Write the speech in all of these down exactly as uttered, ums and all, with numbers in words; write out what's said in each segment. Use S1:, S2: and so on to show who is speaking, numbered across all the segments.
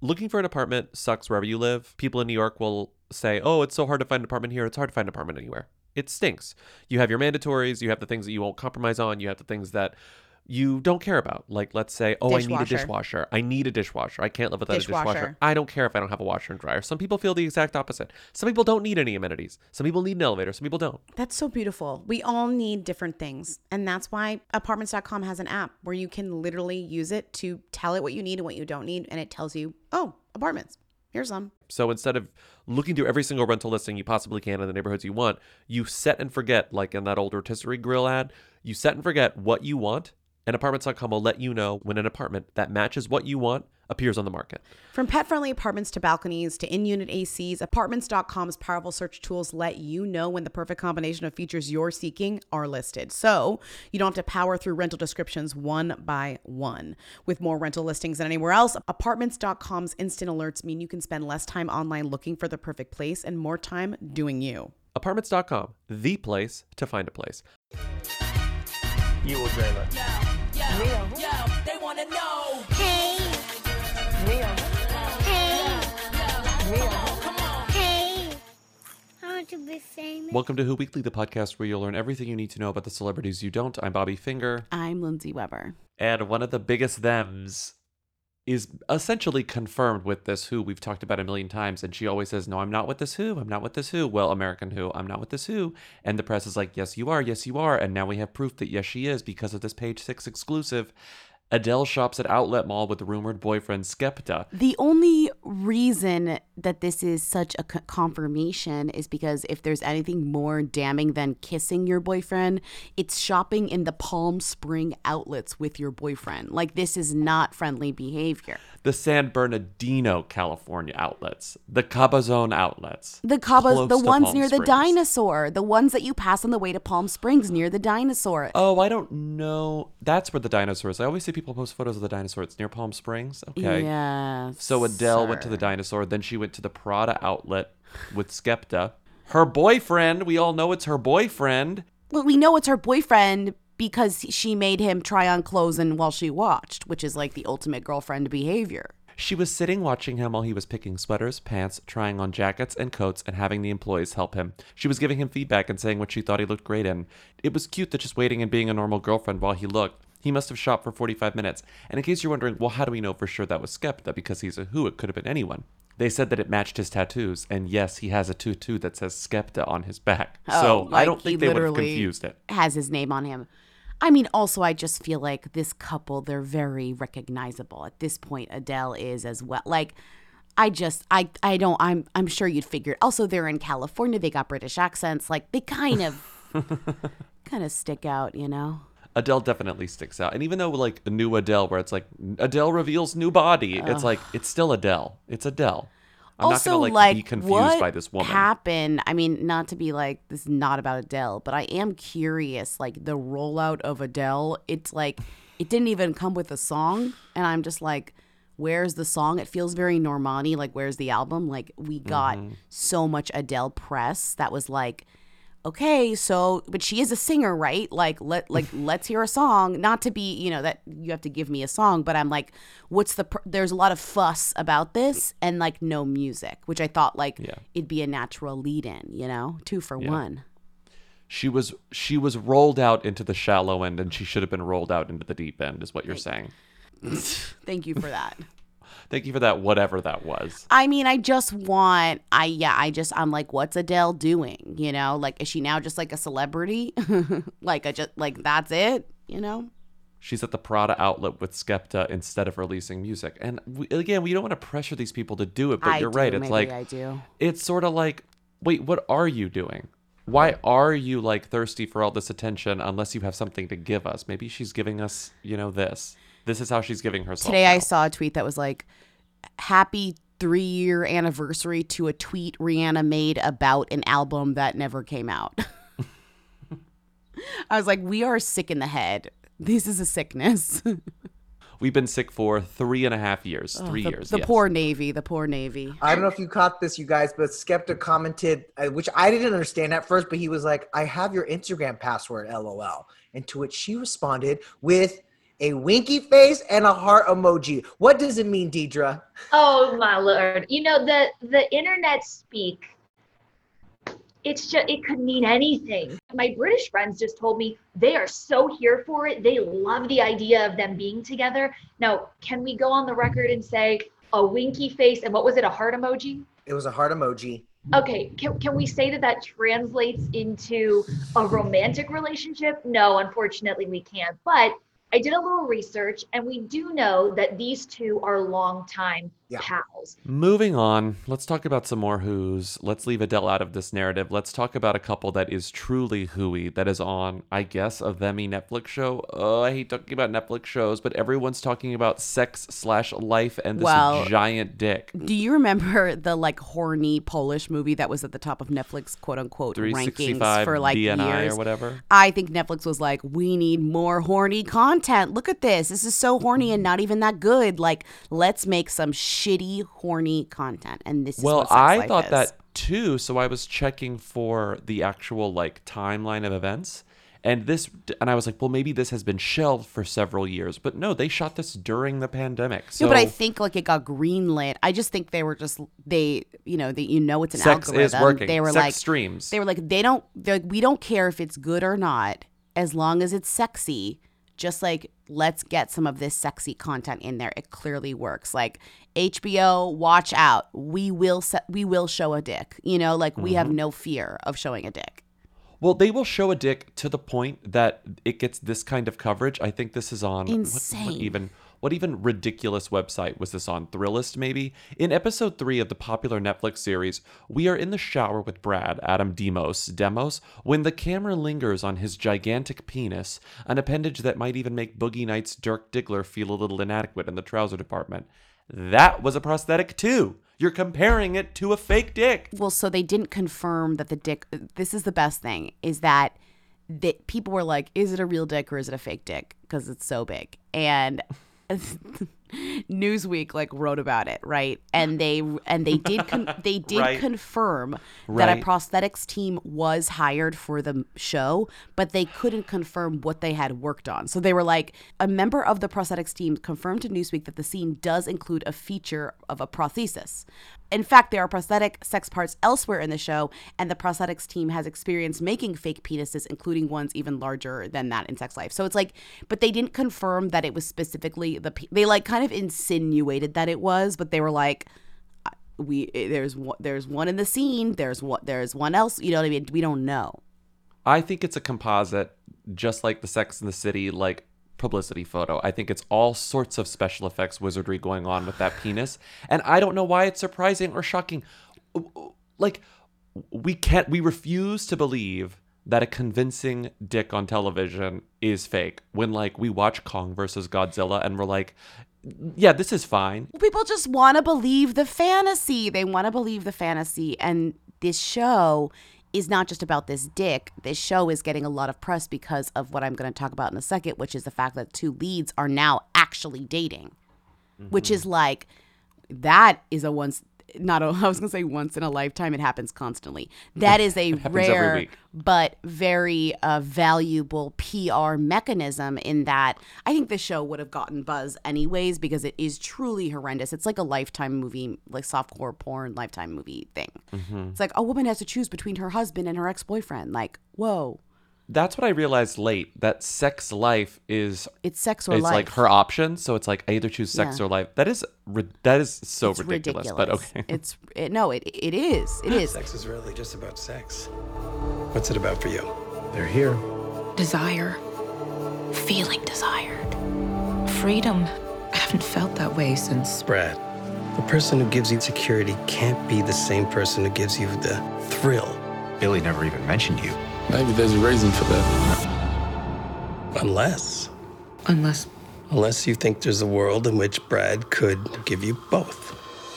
S1: looking for an apartment sucks wherever you live. People in New York will say, oh, it's so hard to find an apartment here. It's hard to find an apartment anywhere. It stinks. You have your mandatories. You have the things that you won't compromise on. You have the things that you don't care about. Like, let's say, oh,
S2: Dishwasher.
S1: I need a dishwasher. I need a dishwasher. I can't live without
S2: Dishwasher.
S1: a dishwasher. I don't care if I don't have a washer and dryer. Some people feel the exact opposite. Some people don't need any amenities. Some people need an elevator. Some people don't.
S2: That's so beautiful. We all need different things. And that's why apartments dot com has an app where you can literally use it to tell it what you need and what you don't need. And it tells you, oh, apartments. Here's some.
S1: So instead of looking through every single rental listing you possibly can in the neighborhoods you want, you set and forget, like in that old rotisserie grill ad, you set and forget what you want, and apartments dot com will let you know when an apartment that matches what you want appears on the market.
S2: From pet-friendly apartments to balconies to in-unit A Cs, apartments dot com's powerful search tools let you know when the perfect combination of features you're seeking are listed. So you don't have to power through rental descriptions one by one. With more rental listings than anywhere else, apartments dot com's instant alerts mean you can spend less time online looking for the perfect place and more time doing you.
S1: apartments dot com, the place to find a place.
S3: You will dream it.
S4: Yo, yo, yo, they wanna know.
S5: Hey,
S3: Mia.
S5: hey,
S3: Mia.
S4: Come on.
S5: hey. I want to be famous.
S1: Welcome to Who Weekly, the podcast where you'll learn everything you need to know about the celebrities you don't. I'm Bobby Finger.
S2: I'm Lindsay Weber.
S1: And one of the biggest thems is essentially confirmed with this Who we've talked about a million times. And she always says, no, I'm not with this Who. I'm not with this Who. Well, American Who, I'm not with this Who. And the press is like, yes, you are. Yes, you are. And now we have proof that yes, she is because of this Page Six exclusive. Adele shops at Outlet Mall with the rumored boyfriend Skepta.
S2: The only reason that this is such a c- confirmation is because if there's anything more damning than kissing your boyfriend, it's shopping in the Palm Spring outlets with your boyfriend. Like, this is not friendly behavior.
S1: The San Bernardino, California outlets. The Cabazon outlets.
S2: The Cabas,
S1: Close
S2: the
S1: to
S2: ones
S1: Palm
S2: near the
S1: Springs.
S2: dinosaur, the ones that you pass on the way to Palm Springs near the dinosaur.
S1: Oh, I don't know. That's where the dinosaur is. I always see people post photos of the dinosaur. It's near Palm Springs. Okay.
S2: Yeah.
S1: So Adele went to the dinosaur. Then she went to the Prada outlet with Skepta. Her boyfriend. We all know it's her boyfriend.
S2: Well, we know it's her boyfriend because she made him try on clothes and while she watched, which is like the ultimate girlfriend behavior.
S1: She was sitting watching him while he was picking sweaters, pants, trying on jackets and coats, and having the employees help him. She was giving him feedback and saying what she thought he looked great in. It was cute that just waiting and being a normal girlfriend while he looked. He must have shopped for forty-five minutes. And in case you're wondering, well, how do we know for sure that was Skepta? Because he's a Who, it could have been anyone. They said that it matched his tattoos, and yes, he has a tattoo that says Skepta on his back.
S2: Oh,
S1: so I
S2: like
S1: don't
S2: he
S1: think they would have
S2: literally
S1: confused it.
S2: Has his name on him. I mean, also, I just feel like this couple, they're very recognizable. At this point, Adele is as well. Like, I just, I, I don't, I'm, I'm sure you'd figure. Also, they're in California. They got British accents. Like, they kind of, kind of stick out, you know?
S1: Adele definitely sticks out. And even though, like, a new Adele, where it's like, Adele reveals new body, it's like, it's still Adele. It's Adele. I'm
S2: also,
S1: not going to, like,
S2: like,
S1: be confused
S2: what
S1: by this woman.
S2: happened? I mean, not to be like, this is not about Adele, but I am curious, like, the rollout of Adele, it's like, it didn't even come with a song. And I'm just like, where's the song? It feels very Normani. Like, where's the album? Like, we got
S1: Mm-hmm.
S2: so much Adele press that was like, okay, so, but she is a singer, right? Like, let, like, let's hear a song. Not to be, you know, that you have to give me a song, but I'm like, what's the, pr- there's a lot of fuss about this and like no music, which I thought like
S1: Yeah.
S2: it'd be a natural lead in, you know, two for
S1: Yeah.
S2: one.
S1: She was she was rolled out into the shallow end, and she should have been rolled out into the deep end, is what you're saying.
S2: Thank you for that.
S1: Thank you for that, whatever that was.
S2: I mean, I just want, I, yeah, I just, I'm like, what's Adele doing? You know, like, is she now just like a celebrity? like, I just, like, that's it, you know?
S1: She's at the Prada outlet with Skepta instead of releasing music. And we, again, we don't want to pressure these people to do it, but
S2: I
S1: you're
S2: do,
S1: right. It's
S2: maybe
S1: like,
S2: I do.
S1: it's sort of like, wait, what are you doing? Why are you like thirsty for all this attention unless you have something to give us? Maybe she's giving us, you know, this. This is how she's giving herself.
S2: Today I
S1: now.
S2: saw a tweet that was like, happy three-year anniversary to a tweet Rihanna made about an album that never came out. I was like, we are sick in the head. This is a sickness.
S1: We've been sick for three and a half years. Three
S2: the,
S1: years.
S2: The
S1: yes.
S2: poor Navy, the poor Navy.
S3: I don't know if you caught this, you guys, but Skepta commented, uh, which I didn't understand at first, but he was like, I have your Instagram password, LOL. And to which she responded with, a winky face, and a heart emoji. What does it mean, Deidre?
S6: Oh my lord. You know, the the internet speak, it's just, it could mean anything. My British friends just told me they are so here for it. They love the idea of them being together. Now, can we go on the record and say a winky face and what was it, a heart emoji?
S3: It was a heart emoji.
S6: Okay, can, can we say that that translates into a romantic relationship? No, unfortunately we can't. But I did a little research, and we do know that these two are longtime
S3: Yeah.
S6: pals.
S1: Moving on, let's talk about some more who's. Let's leave Adele out of this narrative. Let's talk about a couple that is truly hooey, that is on, I guess, a themmy Netflix show. Oh, I hate talking about Netflix shows, but everyone's talking about sex slash life and this
S2: Well,
S1: giant dick.
S2: Do you remember the like horny Polish movie that was at the top of Netflix quote unquote
S1: three
S2: rankings
S1: sixty-five
S2: for like
S1: D N I
S2: years
S1: or whatever.
S2: I think Netflix was like, we need more horny content. Look at this. This is so horny and not even that good. Like, let's make some shitty horny content. And this is
S1: Well,
S2: what Sex
S1: I
S2: Life
S1: thought
S2: is.
S1: that too, so I was checking for the actual like timeline of events. And this, and I was like, well, maybe this has been shelved for several years, but no, they shot this during the pandemic. So
S2: No, but I think like it got greenlit. I just think they were just they, you know, they, you know, it's an
S1: sex
S2: algorithm.
S1: is working.
S2: They were
S1: Sex
S2: like,
S1: streams.
S2: they were like, they don't, they're like, we don't care if it's good or not, as long as it's sexy. Just like, let's get some of this sexy content in there. It clearly works. Like H B O, watch out. We will se- we will show a dick. You know, like we
S1: Mm-hmm.
S2: have no fear of showing a dick.
S1: Well, they will show a dick to the point that it gets this kind of coverage. I think this is on what- What,
S2: Insane.
S1: even what even ridiculous website was this on? Thrillist, maybe? In episode three of the popular Netflix series, we are in the shower with Brad, Adam Demos, Demos, when the camera lingers on his gigantic penis, an appendage that might even make Boogie Nights' Dirk Diggler feel a little inadequate in the trouser department. That was a prosthetic too. You're comparing it to a fake dick.
S2: Well, so they didn't confirm that the dick. This is the best thing is that that people were like, is it a real dick or is it a fake dick? Because it's so big. And Newsweek like wrote about it, right? And they and they did con- they did
S1: Right.
S2: confirm that
S1: Right.
S2: a prosthetics team was hired for the show, but they couldn't confirm what they had worked on. So they were like, a member of the prosthetics team confirmed to Newsweek that the scene does include a feature of a prosthesis. In fact, there are prosthetic sex parts elsewhere in the show, and the prosthetics team has experience making fake penises, including ones even larger than that in Sex Life. So it's like, but they didn't confirm that it was specifically the. pe- They like kind of insinuated that it was, but they were like, uh, we there's one, there's one in the scene, there's one there's one else. You know what I mean? We don't know.
S1: I think it's a composite, just like the Sex and the City, like publicity photo. I think it's all sorts of special effects wizardry going on with that penis. And I don't know why it's surprising or shocking. Like, we can't, we refuse to believe that a convincing dick on television is fake. When, like, we watch Kong versus Godzilla and we're like, yeah, this is fine.
S2: People just want to believe the fantasy. They want to believe the fantasy. And this show is not just about this dick. This show is getting a lot of press because of what I'm going to talk about in a second, which is the fact that two leads are now actually dating, mm-hmm. which is like, that is a once, not a, I was going to say once in a lifetime. It happens constantly. That is a
S1: happens
S2: rare
S1: every week.
S2: but very uh, valuable P R mechanism in that I think the show would have gotten buzz anyways because it is truly horrendous. It's like a Lifetime movie, like softcore porn Lifetime movie thing.
S1: Mm-hmm.
S2: It's like a woman has to choose between her husband and her ex-boyfriend. Like, whoa,
S1: That's what I realized late, that Sex Life is
S2: it's sex or
S1: it's
S2: life.
S1: like her option, so it's like I either choose sex
S2: Yeah.
S1: or life. That is ri- that is so
S2: It's
S1: ridiculous, but okay.
S2: It's it, no, it it is. It is.
S7: Sex is really just about sex. What's it about for you? They're here.
S8: Desire. Feeling desired. Freedom. I haven't felt that way since.
S7: Brad, the person who gives you security can't be the same person who gives you the thrill.
S9: Billy never even mentioned you.
S10: Maybe there's a reason for that.
S7: Unless,
S8: Unless.
S7: unless you think there's a world in which Brad could give you both.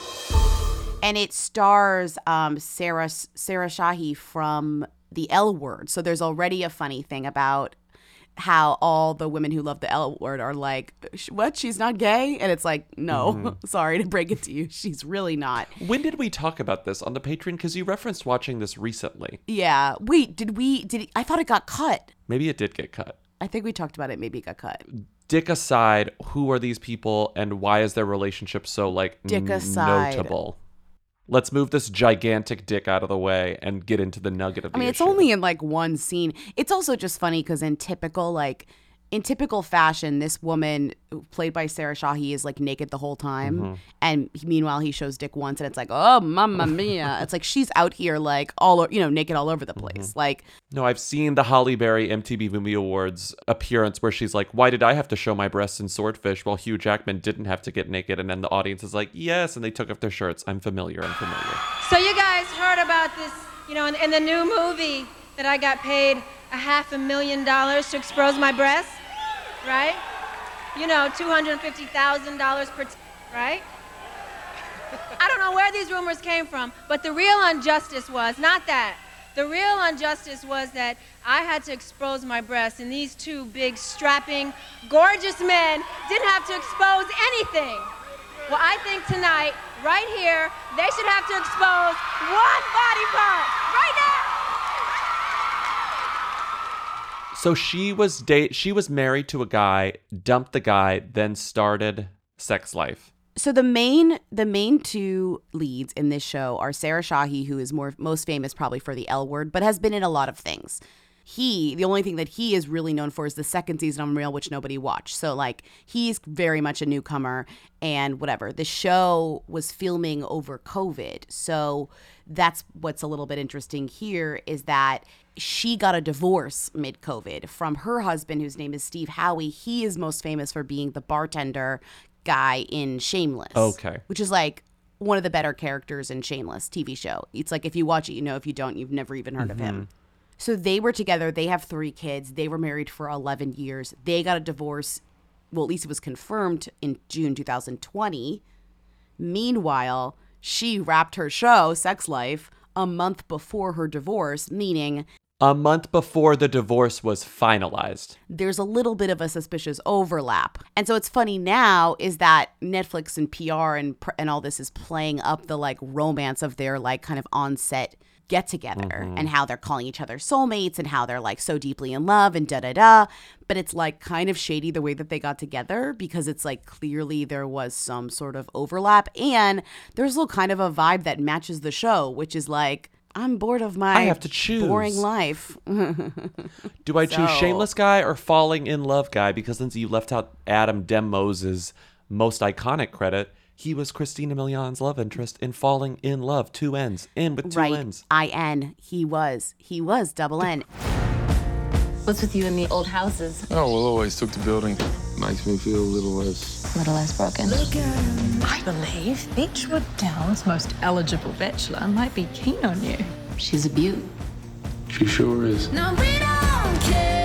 S2: And it stars um, Sarah Sarah Shahi from The L Word. So there's already a funny thing about how all the women who love The L Word are like, what? She's not gay? And it's like, no,
S1: Mm-hmm.
S2: sorry to break it to you. She's really not.
S1: When did we talk about this on the Patreon? Because you referenced watching this recently.
S2: Yeah. Wait, did we, did I thought it got cut.
S1: Maybe it did get cut.
S2: I think we talked about it. Maybe it got cut.
S1: Dick aside, who are these people and why is their relationship so like
S2: Dick aside.
S1: notable? Let's move this gigantic dick out of the way and get into the nugget of the
S2: I mean, it's
S1: issue.
S2: only in like one scene. It's also just funny because in typical like in typical fashion, this woman played by Sarah Shahi is like naked the whole time,
S1: Mm-hmm.
S2: and meanwhile he shows dick once, and it's like, oh, mamma mia! It's like she's out here like all o- you know, naked all over the place.
S1: Mm-hmm.
S2: Like,
S1: No, I've seen the Holly Berry M T V Movie Awards appearance where she's like, why did I have to show my breasts in Swordfish while Hugh Jackman didn't have to get naked? And then the audience is like, yes, and they took off their shirts. I'm familiar, I'm familiar.
S11: So you guys heard about this, you know, in, in the new movie that I got paid a half a million dollars to expose my breasts, right? You know, two hundred fifty thousand dollars per, t- right? I don't know where these rumors came from, but the real injustice was, not that. The real injustice was that I had to expose my breasts, and these two big, strapping, gorgeous men didn't have to expose anything. Well, I think tonight, right here, they should have to expose one body part, right now!
S1: So she was date she was married to a guy, dumped the guy, then started sex life.
S2: so the main the main two leads in this show are Sarah Shahi, who is more most famous probably for the L Word, but has been in a lot of things. He, the only thing that he is really known for is the second season of Unreal, which nobody watched. So, like, he's very much a newcomer and whatever. The show was filming over COVID. So that's what's a little bit interesting here is that she got a divorce mid-COVID from her husband, whose name is Steve Howie. He is most famous for being the bartender guy in Shameless.
S1: Okay.
S2: Which is, like, one of the better characters in Shameless T V show. It's like, if you watch it, you know. If you don't, you've never even heard
S1: Mm-hmm.
S2: of him. So they were together. They have three kids. They were married for eleven years. They got a divorce. Well, at least it was confirmed in June two thousand twenty. Meanwhile, she wrapped her show, Sex Life, a month before her divorce, meaning
S1: A month before the divorce was finalized.
S2: there's a little bit of a suspicious overlap. And so it's funny now is that Netflix and P R and pr- and all this is playing up the like romance of their like kind of on-set get together
S1: Mm-hmm.
S2: and how they're calling each other soulmates and how they're like so deeply in love and da da da. But it's like kind of shady the way that they got together because it's like clearly there was some sort of overlap and there's a little kind of a vibe that matches the show, which is like, I'm bored of my
S1: I have to choose.
S2: boring life.
S1: Do I choose
S2: So-
S1: Shameless guy or Falling in Love guy? Because since you left out Adam Demos' most iconic credit, he was Christina Milian's love interest in Falling in Love. Two N's. In with two
S2: Right.
S1: N's.
S2: I N. He was. He was double N.
S8: What's with you in the old houses?
S10: Oh, well, always took the building. Makes me feel a little less.
S8: A little less broken.
S12: I believe Beechwood Downs' most eligible bachelor might be keen on you.
S8: She's a beaut.
S10: She sure is.
S4: No, we don't care.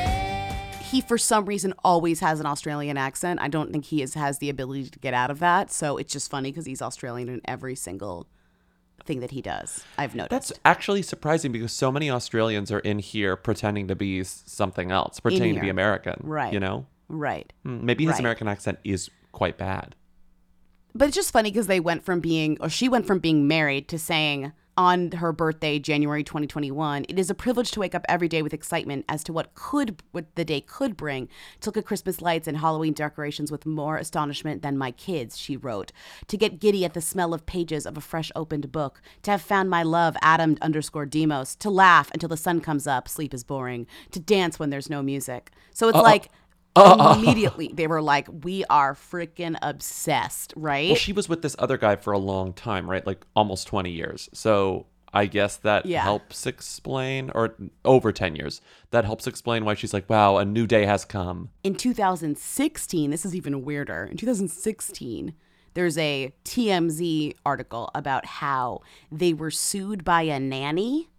S2: He, for some reason, always has an Australian accent. I don't think he is, has the ability to get out of that. So it's just funny because he's Australian in every single thing that he does. I've noticed.
S1: That's actually surprising because so many Australians are in here pretending to be s- something else, pretending to be
S2: here.
S1: American.
S2: Right.
S1: You know?
S2: right.
S1: Hmm, Maybe his
S2: Right.
S1: American accent is quite bad.
S2: But it's just funny because they went from being, or she went from being married to saying on her birthday, January twenty twenty-one, it is a privilege to wake up every day with excitement as to what could, what the day could bring. To look at Christmas lights and Halloween decorations with more astonishment than my kids, she wrote. To get giddy at the smell of pages of a fresh opened book. To have found my love, Adam underscore Demos. To laugh until the sun comes up, sleep is boring. To dance when there's no music. So it's like, immediately they were like, we are freaking obsessed, right?
S1: Well, she was with this other guy for a long time, right? Like almost twenty years. So I guess that
S2: Yeah.
S1: helps explain, or over ten years, that helps explain why she's like, wow, a new day has come.
S2: In two thousand sixteen, this is even weirder. In two thousand sixteen, there's a T M Z article about how they were sued by a nanny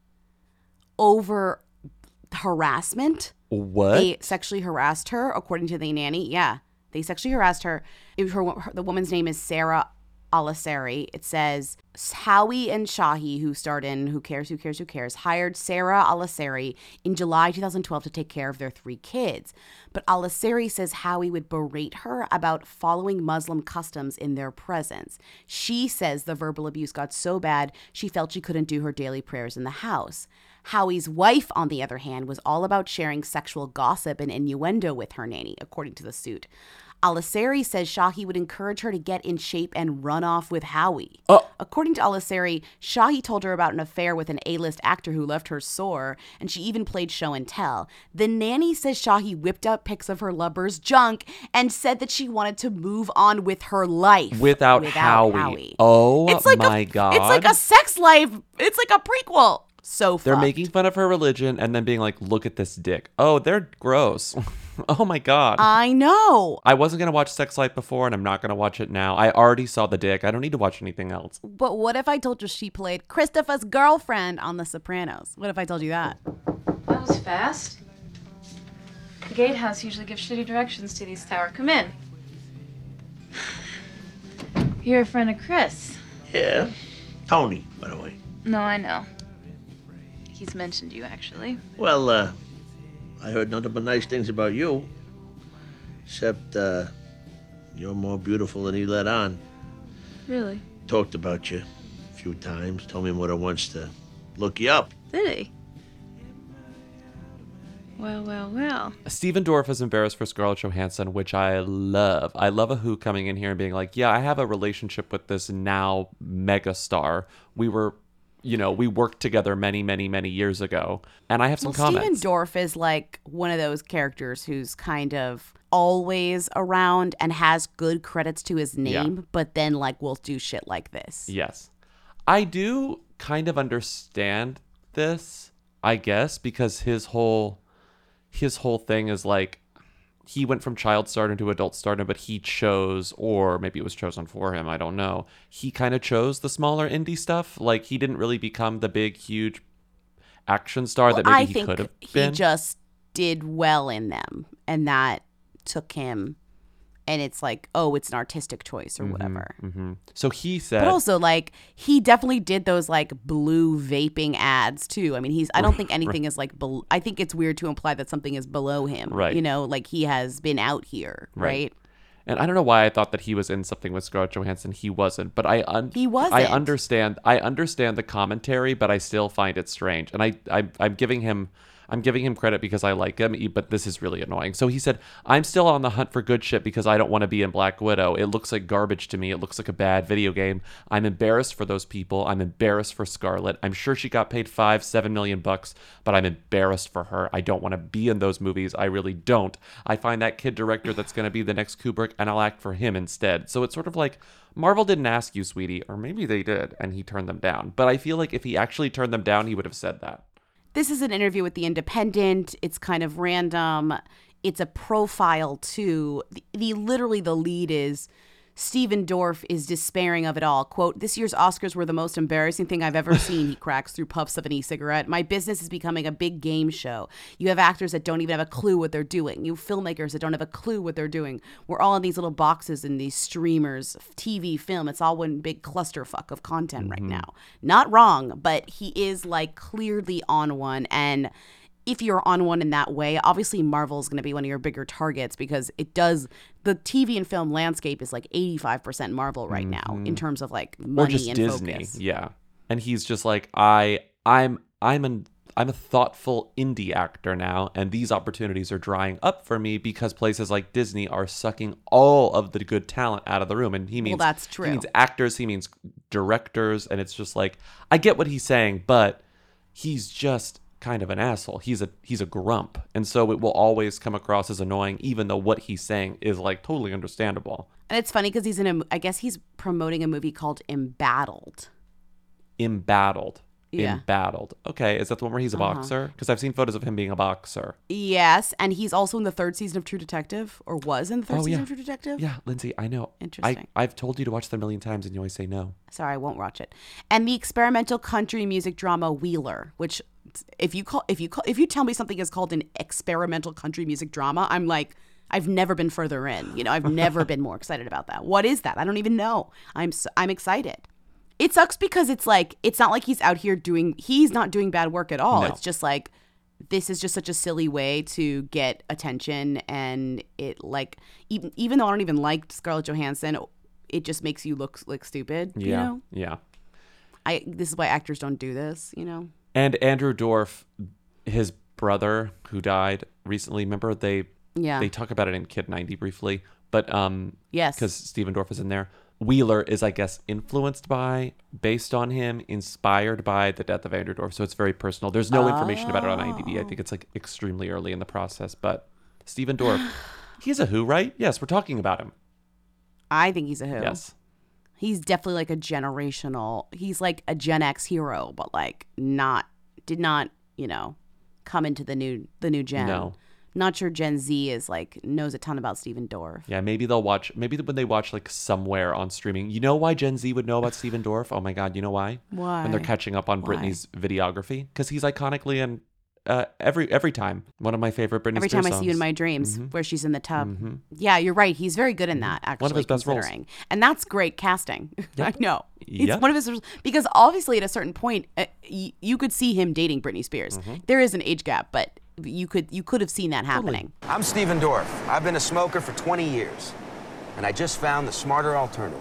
S2: over harassment.
S1: What?
S2: They sexually harassed her, according to the nanny. Yeah, they sexually harassed her. It was her, her the woman's name is Sarah Alasari. It says Howie and Shahi, who starred in Who Cares, Who Cares, Who Cares, hired Sarah Alasari in July two thousand twelve to take care of their three kids. But Alasari says Howie would berate her about following Muslim customs in their presence. She says the verbal abuse got so bad she felt she couldn't do her daily prayers in the house. Howie's wife, on the other hand, was all about sharing sexual gossip and innuendo with her nanny, according to the suit. Aliseri says Shahi would encourage her to get in shape and run off with Howie.
S1: Oh.
S2: According to Aliseri, Shahi told her about an affair with an A-list actor who left her sore, and she even played show and tell. The nanny says Shahi whipped out pics of her lover's junk and said that she wanted to move on with her life.
S1: Without,
S2: without
S1: Howie.
S2: Howie.
S1: Oh
S2: It's like
S1: my
S2: a,
S1: God.
S2: It's like a sex life. It's like a prequel. So
S1: They're
S2: fucked.
S1: making fun of her religion and then being like, look at this dick. Oh, they're gross. Oh my God.
S2: I know.
S1: I wasn't going to watch Sex Life before and I'm not going to watch it now. I already saw the dick. I don't need to watch anything else.
S2: But what if I told you she played Christopher's girlfriend on The Sopranos? What if I told you that?
S13: That was fast. The gatehouse usually gives shitty directions to these tower. Come in. You're a friend of Chris.
S14: Yeah. Tony, by the way.
S13: No, I know. He's mentioned you, actually.
S14: Well, uh, I heard nothing but nice things about you. Except, uh, you're more beautiful than he let on.
S13: Really?
S14: Talked about you a few times. Told me more than once to look you up.
S13: Did he? Well, well, well.
S1: Steven Dorff is embarrassed for Scarlett Johansson, which I love. I love a Who coming in here and being like, yeah, I have a relationship with this now megastar. We were, you know, we worked together many, many, many years ago. And I have some
S2: well,
S1: comments.
S2: Steven Dorff is like one of those characters who's kind of always around and has good credits to his name,
S1: Yeah.
S2: but then like will do shit like this.
S1: Yes. I do kind of understand this, I guess, because his whole his whole thing is like he went from child stardom to adult stardom, but he chose, or maybe it was chosen for him, I don't know. He kind of chose the smaller indie stuff. Like he didn't really become the big, huge action star
S2: Well,
S1: that maybe
S2: I
S1: he
S2: think
S1: could have
S2: he
S1: been.
S2: just did well in them, and that took him. And it's like, oh, it's an artistic choice or
S1: Mhm,
S2: whatever.
S1: mhm. So he said,
S2: But also, like, he definitely did those like blue vaping ads too. I mean, he's. I don't think anything is like. Bel- I think it's weird to imply that something is below him.
S1: Right.
S2: You know, like he has been out here, right?
S1: Right. And I don't know why I thought that he was in something with Scarlett Johansson. He wasn't, but I un-
S2: He wasn't.
S1: I understand. I understand the commentary, but I still find it strange. And I, I I'm giving him I'm giving him credit because I like him, but this is really annoying. So he said, I'm still on the hunt for good shit because I don't want to be in Black Widow. It looks like garbage to me. It looks like a bad video game. I'm embarrassed for those people. I'm embarrassed for Scarlett. I'm sure she got paid five, seven million bucks, but I'm embarrassed for her. I don't want to be in those movies. I really don't. I find that kid director that's going to be the next Kubrick, and I'll act for him instead. So it's sort of like, Marvel didn't ask you, sweetie, or maybe they did, and he turned them down. But I feel like if he actually turned them down, he would have said that.
S2: This is an interview with The Independent. It's kind of random. It's a profile too. The, the literally the lead is Steven Dorff is despairing of it all. Quote, this year's Oscars were the most embarrassing thing I've ever seen, he cracks through puffs of an e-cigarette. My business is becoming a big game show. You have actors that don't even have a clue what they're doing. You filmmakers that don't have a clue what they're doing. We're all in these little boxes in these streamers, T V, film. It's all one big clusterfuck of content
S1: Mm-hmm.
S2: right now. Not wrong, but he is like clearly on one. And if you're on one in that way, obviously Marvel is going to be one of your bigger targets because it does, the T V and film landscape is like eighty-five percent Marvel right now in terms of like money
S1: or just
S2: and
S1: Disney.
S2: focus.
S1: Yeah. And he's just like, I I'm I'm an I'm a thoughtful indie actor now, and these opportunities are drying up for me because places like Disney are sucking all of the good talent out of the room. And he means
S2: Well, that's true.
S1: He means actors, he means directors, and it's just like, I get what he's saying, but he's just kind of an asshole. He's a he's a grump, and so it will always come across as annoying, even though what he's saying is like totally understandable.
S2: And it's funny because he's in a, I guess he's promoting a movie called Embattled.
S1: Embattled.
S2: Yeah.
S1: Embattled. Okay, is that the one where he's a
S2: Uh-huh.
S1: boxer? Because I've seen photos of him being a boxer.
S2: Yes, and he's also in the third season of True Detective, or was in the third
S1: Oh,
S2: season
S1: yeah.
S2: of True Detective.
S1: Yeah, Lindsay, I know.
S2: Interesting.
S1: I, I've told you to watch that a million times, and you always say no.
S2: Sorry, I won't watch it. And the experimental country music drama Wheeler, which if you call if you call if you tell me something is called an experimental country music drama, I'm like, I've never been further in. You know, I've never been more excited about that. What is that? I don't even know. I'm so, I'm excited. It sucks because it's like it's not like he's out here doing he's not doing bad work at all.
S1: No.
S2: It's just like this is just such a silly way to get attention, and it like even even though I don't even like Scarlett Johansson, it just makes you look like stupid.
S1: Yeah.
S2: You know?
S1: Yeah.
S2: I this is why actors don't do this, you know.
S1: And Andrew Dorff, his brother who died recently, remember they
S2: Yeah.
S1: they talk about it in Kid ninety briefly, but um
S2: Yes.
S1: because Stephen Dorff is in there. Wheeler is, I guess, influenced by, based on him, inspired by the death of Andrew Dorff. So it's very personal. There's no information about it on IMDb. I think it's like extremely early in the process. But Stephen Dorff, he's a Who, right? Yes, we're talking about him.
S2: I think he's a Who.
S1: Yes.
S2: He's definitely like a generational, he's like a Gen X hero, but like not, did not, you know, come into the new, the new gen.
S1: No.
S2: Not sure Gen Z is like, knows a ton about Stephen Dorff.
S1: Yeah, maybe they'll watch, maybe when they watch like somewhere on streaming. You know why Gen Z would know about Stephen Dorff? Oh my God, you know why?
S2: Why?
S1: When they're catching up on
S2: Why?
S1: Britney's videography. Because he's iconically in uh, every every time. One of my favorite Britney
S2: Every
S1: Spears
S2: time I
S1: songs.
S2: see you in my dreams,
S1: Mhm.
S2: where she's in the tub.
S1: Mhm.
S2: Yeah, you're right. He's very good in that, actually.
S1: One of his best roles.
S2: considering. And that's great casting. I know. It's
S1: Yep.
S2: one of his, because obviously at a certain point, uh, y- you could see him dating Britney Spears.
S1: Mm-hmm.
S2: There is an age gap, but you could you could have seen that happening.
S15: I'm Stephen Dorff. I've been a smoker for twenty years, and I just found the smarter alternative.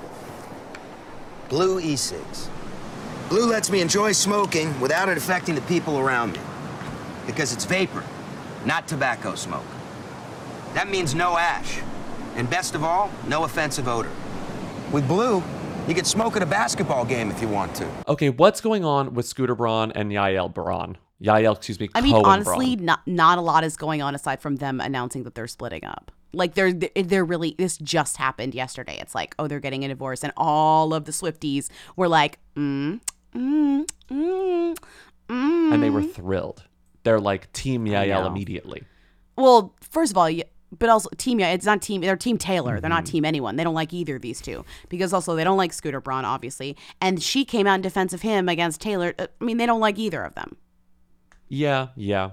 S15: Blue e-cigs. Blue lets me enjoy smoking without it affecting the people around me. Because it's vapor, not tobacco smoke. That means no ash. And best of all, no offensive odor. With Blue, you can smoke at a basketball game if you want to.
S1: Okay, what's going on with Scooter Braun and Yael Braun? Yael, excuse me,
S2: I mean,
S1: Cohen
S2: honestly,
S1: Braun.
S2: not not a lot is going on aside from them announcing that they're splitting up. Like they're they're really, this just happened yesterday. It's like, oh, they're getting a divorce, and all of the Swifties were like, mm, mm, mm, mm.
S1: And they were thrilled. They're like Team Yael
S2: know.
S1: immediately.
S2: Well, first of all, y- but also Team, yeah, it's not Team, they're Team Taylor. They're not
S1: Mm-hmm.
S2: Team anyone. They don't like either of these two because also they don't like Scooter Braun, obviously. And she came out in defense of him against Taylor. I mean, they don't like either of them.
S1: Yeah, yeah.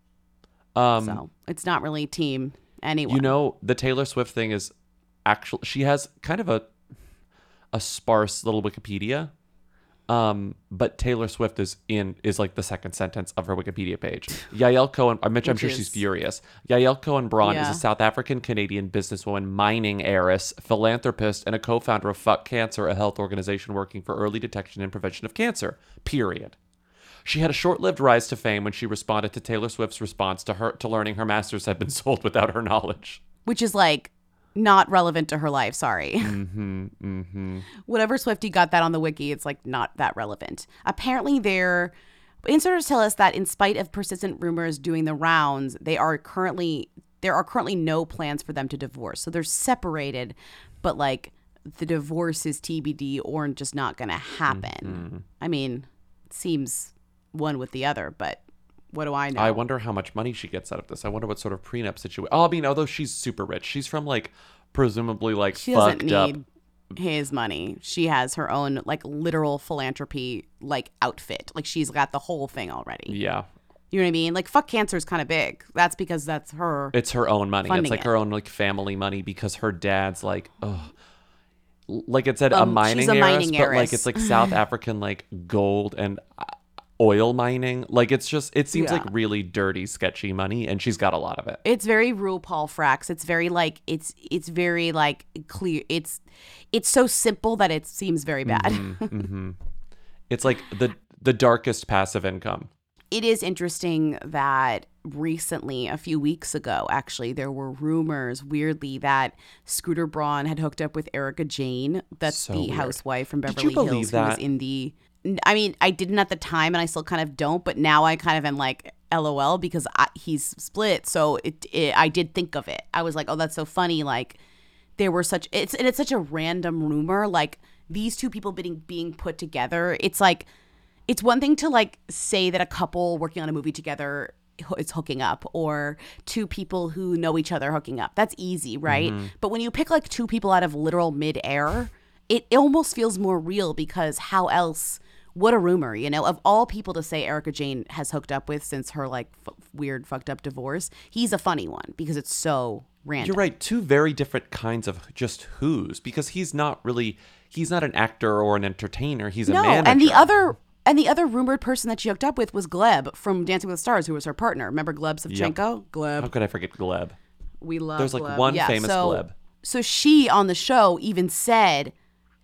S1: Um,
S2: So it's not really Team anyone.
S1: You know, the Taylor Swift thing is actually, she has kind of a a sparse little Wikipedia. Um, but Taylor Swift is in is like the second sentence of her Wikipedia page. Yael Cohen, I'm, I'm
S2: Which
S1: sure
S2: is-
S1: she's furious. Yael Cohen Braun
S2: Yeah.
S1: is a South African Canadian businesswoman, mining heiress, philanthropist, and a co-founder of Fuck Cancer, a health organization working for early detection and prevention of cancer. Period. She had a short-lived rise to fame when she responded to Taylor Swift's response to her to learning her masters had been sold without her knowledge.
S2: Which is like not relevant to her life. Sorry.
S1: Mm-hmm. Mm-hmm.
S2: Whatever Swiftie got that on the wiki, it's like not that relevant. Apparently, they're insiders tell us that in spite of persistent rumors doing the rounds, they are currently there are currently no plans for them to divorce. So they're separated, but like the divorce is T B D or just not going to happen.
S1: Mm-hmm.
S2: I mean, it seems one with the other, but what do I know?
S1: I wonder how much money she gets out of this. I wonder what sort of prenup situation. Oh, I mean, although she's super rich, she's from like presumably like
S2: She doesn't
S1: fucked up.
S2: need his money. She has her own like literal philanthropy like outfit. Like she's got the whole thing already.
S1: Yeah,
S2: You know what I mean? Like Fuck Cancer is kind of big. That's because that's her.
S1: it's her own money. It's
S2: funding
S1: like
S2: it.
S1: her own like family money because her dad's like, oh, like it said, a
S2: Um,
S1: mining
S2: she's a
S1: heiress,
S2: mining
S1: but like
S2: heiress.
S1: it's like South African like gold and uh, oil mining. Like it's just it seems
S2: Yeah.
S1: like really dirty, sketchy money, and she's got a lot of it.
S2: It's very RuPaul Frax. It's very like it's it's very like clear. It's it's so simple that it seems very bad.
S1: Mm-hmm, mm-hmm. It's like the the darkest passive income.
S2: It is interesting that recently, a few weeks ago, actually, there were rumors, weirdly, that Scooter Braun had hooked up with Erica Jane. That's
S1: So
S2: the
S1: weird.
S2: housewife from
S1: Did
S2: Beverly
S1: you believe
S2: Hills who was
S1: that?
S2: in the. I mean, I didn't at the time, and I still kind of don't. But now I kind of am like, LOL, because I, he's split. So it, it, I did think of it. I was like, oh, that's so funny. Like, there were such. It's and it's such a random rumor. Like these two people being being put together. It's like. It's one thing to like say that a couple working on a movie together is hooking up or two people who know each other hooking up. That's easy, right?
S1: Mm-hmm.
S2: But when you pick like two people out of literal midair, it almost feels more real because how else? What a rumor, you know? Of all people to say Erica Jane has hooked up with since her like f- weird fucked up divorce, he's a funny one because it's so random.
S1: You're right. Two very different kinds of just who's because he's not really he's not an actor or an entertainer. He's a
S2: No,
S1: manager.
S2: and the other and the other rumored person that she hooked up with was Gleb from Dancing with the Stars, who was her partner. Remember Gleb Savchenko? Gleb.
S1: How could I forget Gleb?
S2: We love
S1: There's like
S2: Gleb.
S1: one
S2: Yeah,
S1: famous
S2: so,
S1: Gleb.
S2: So she on the show even said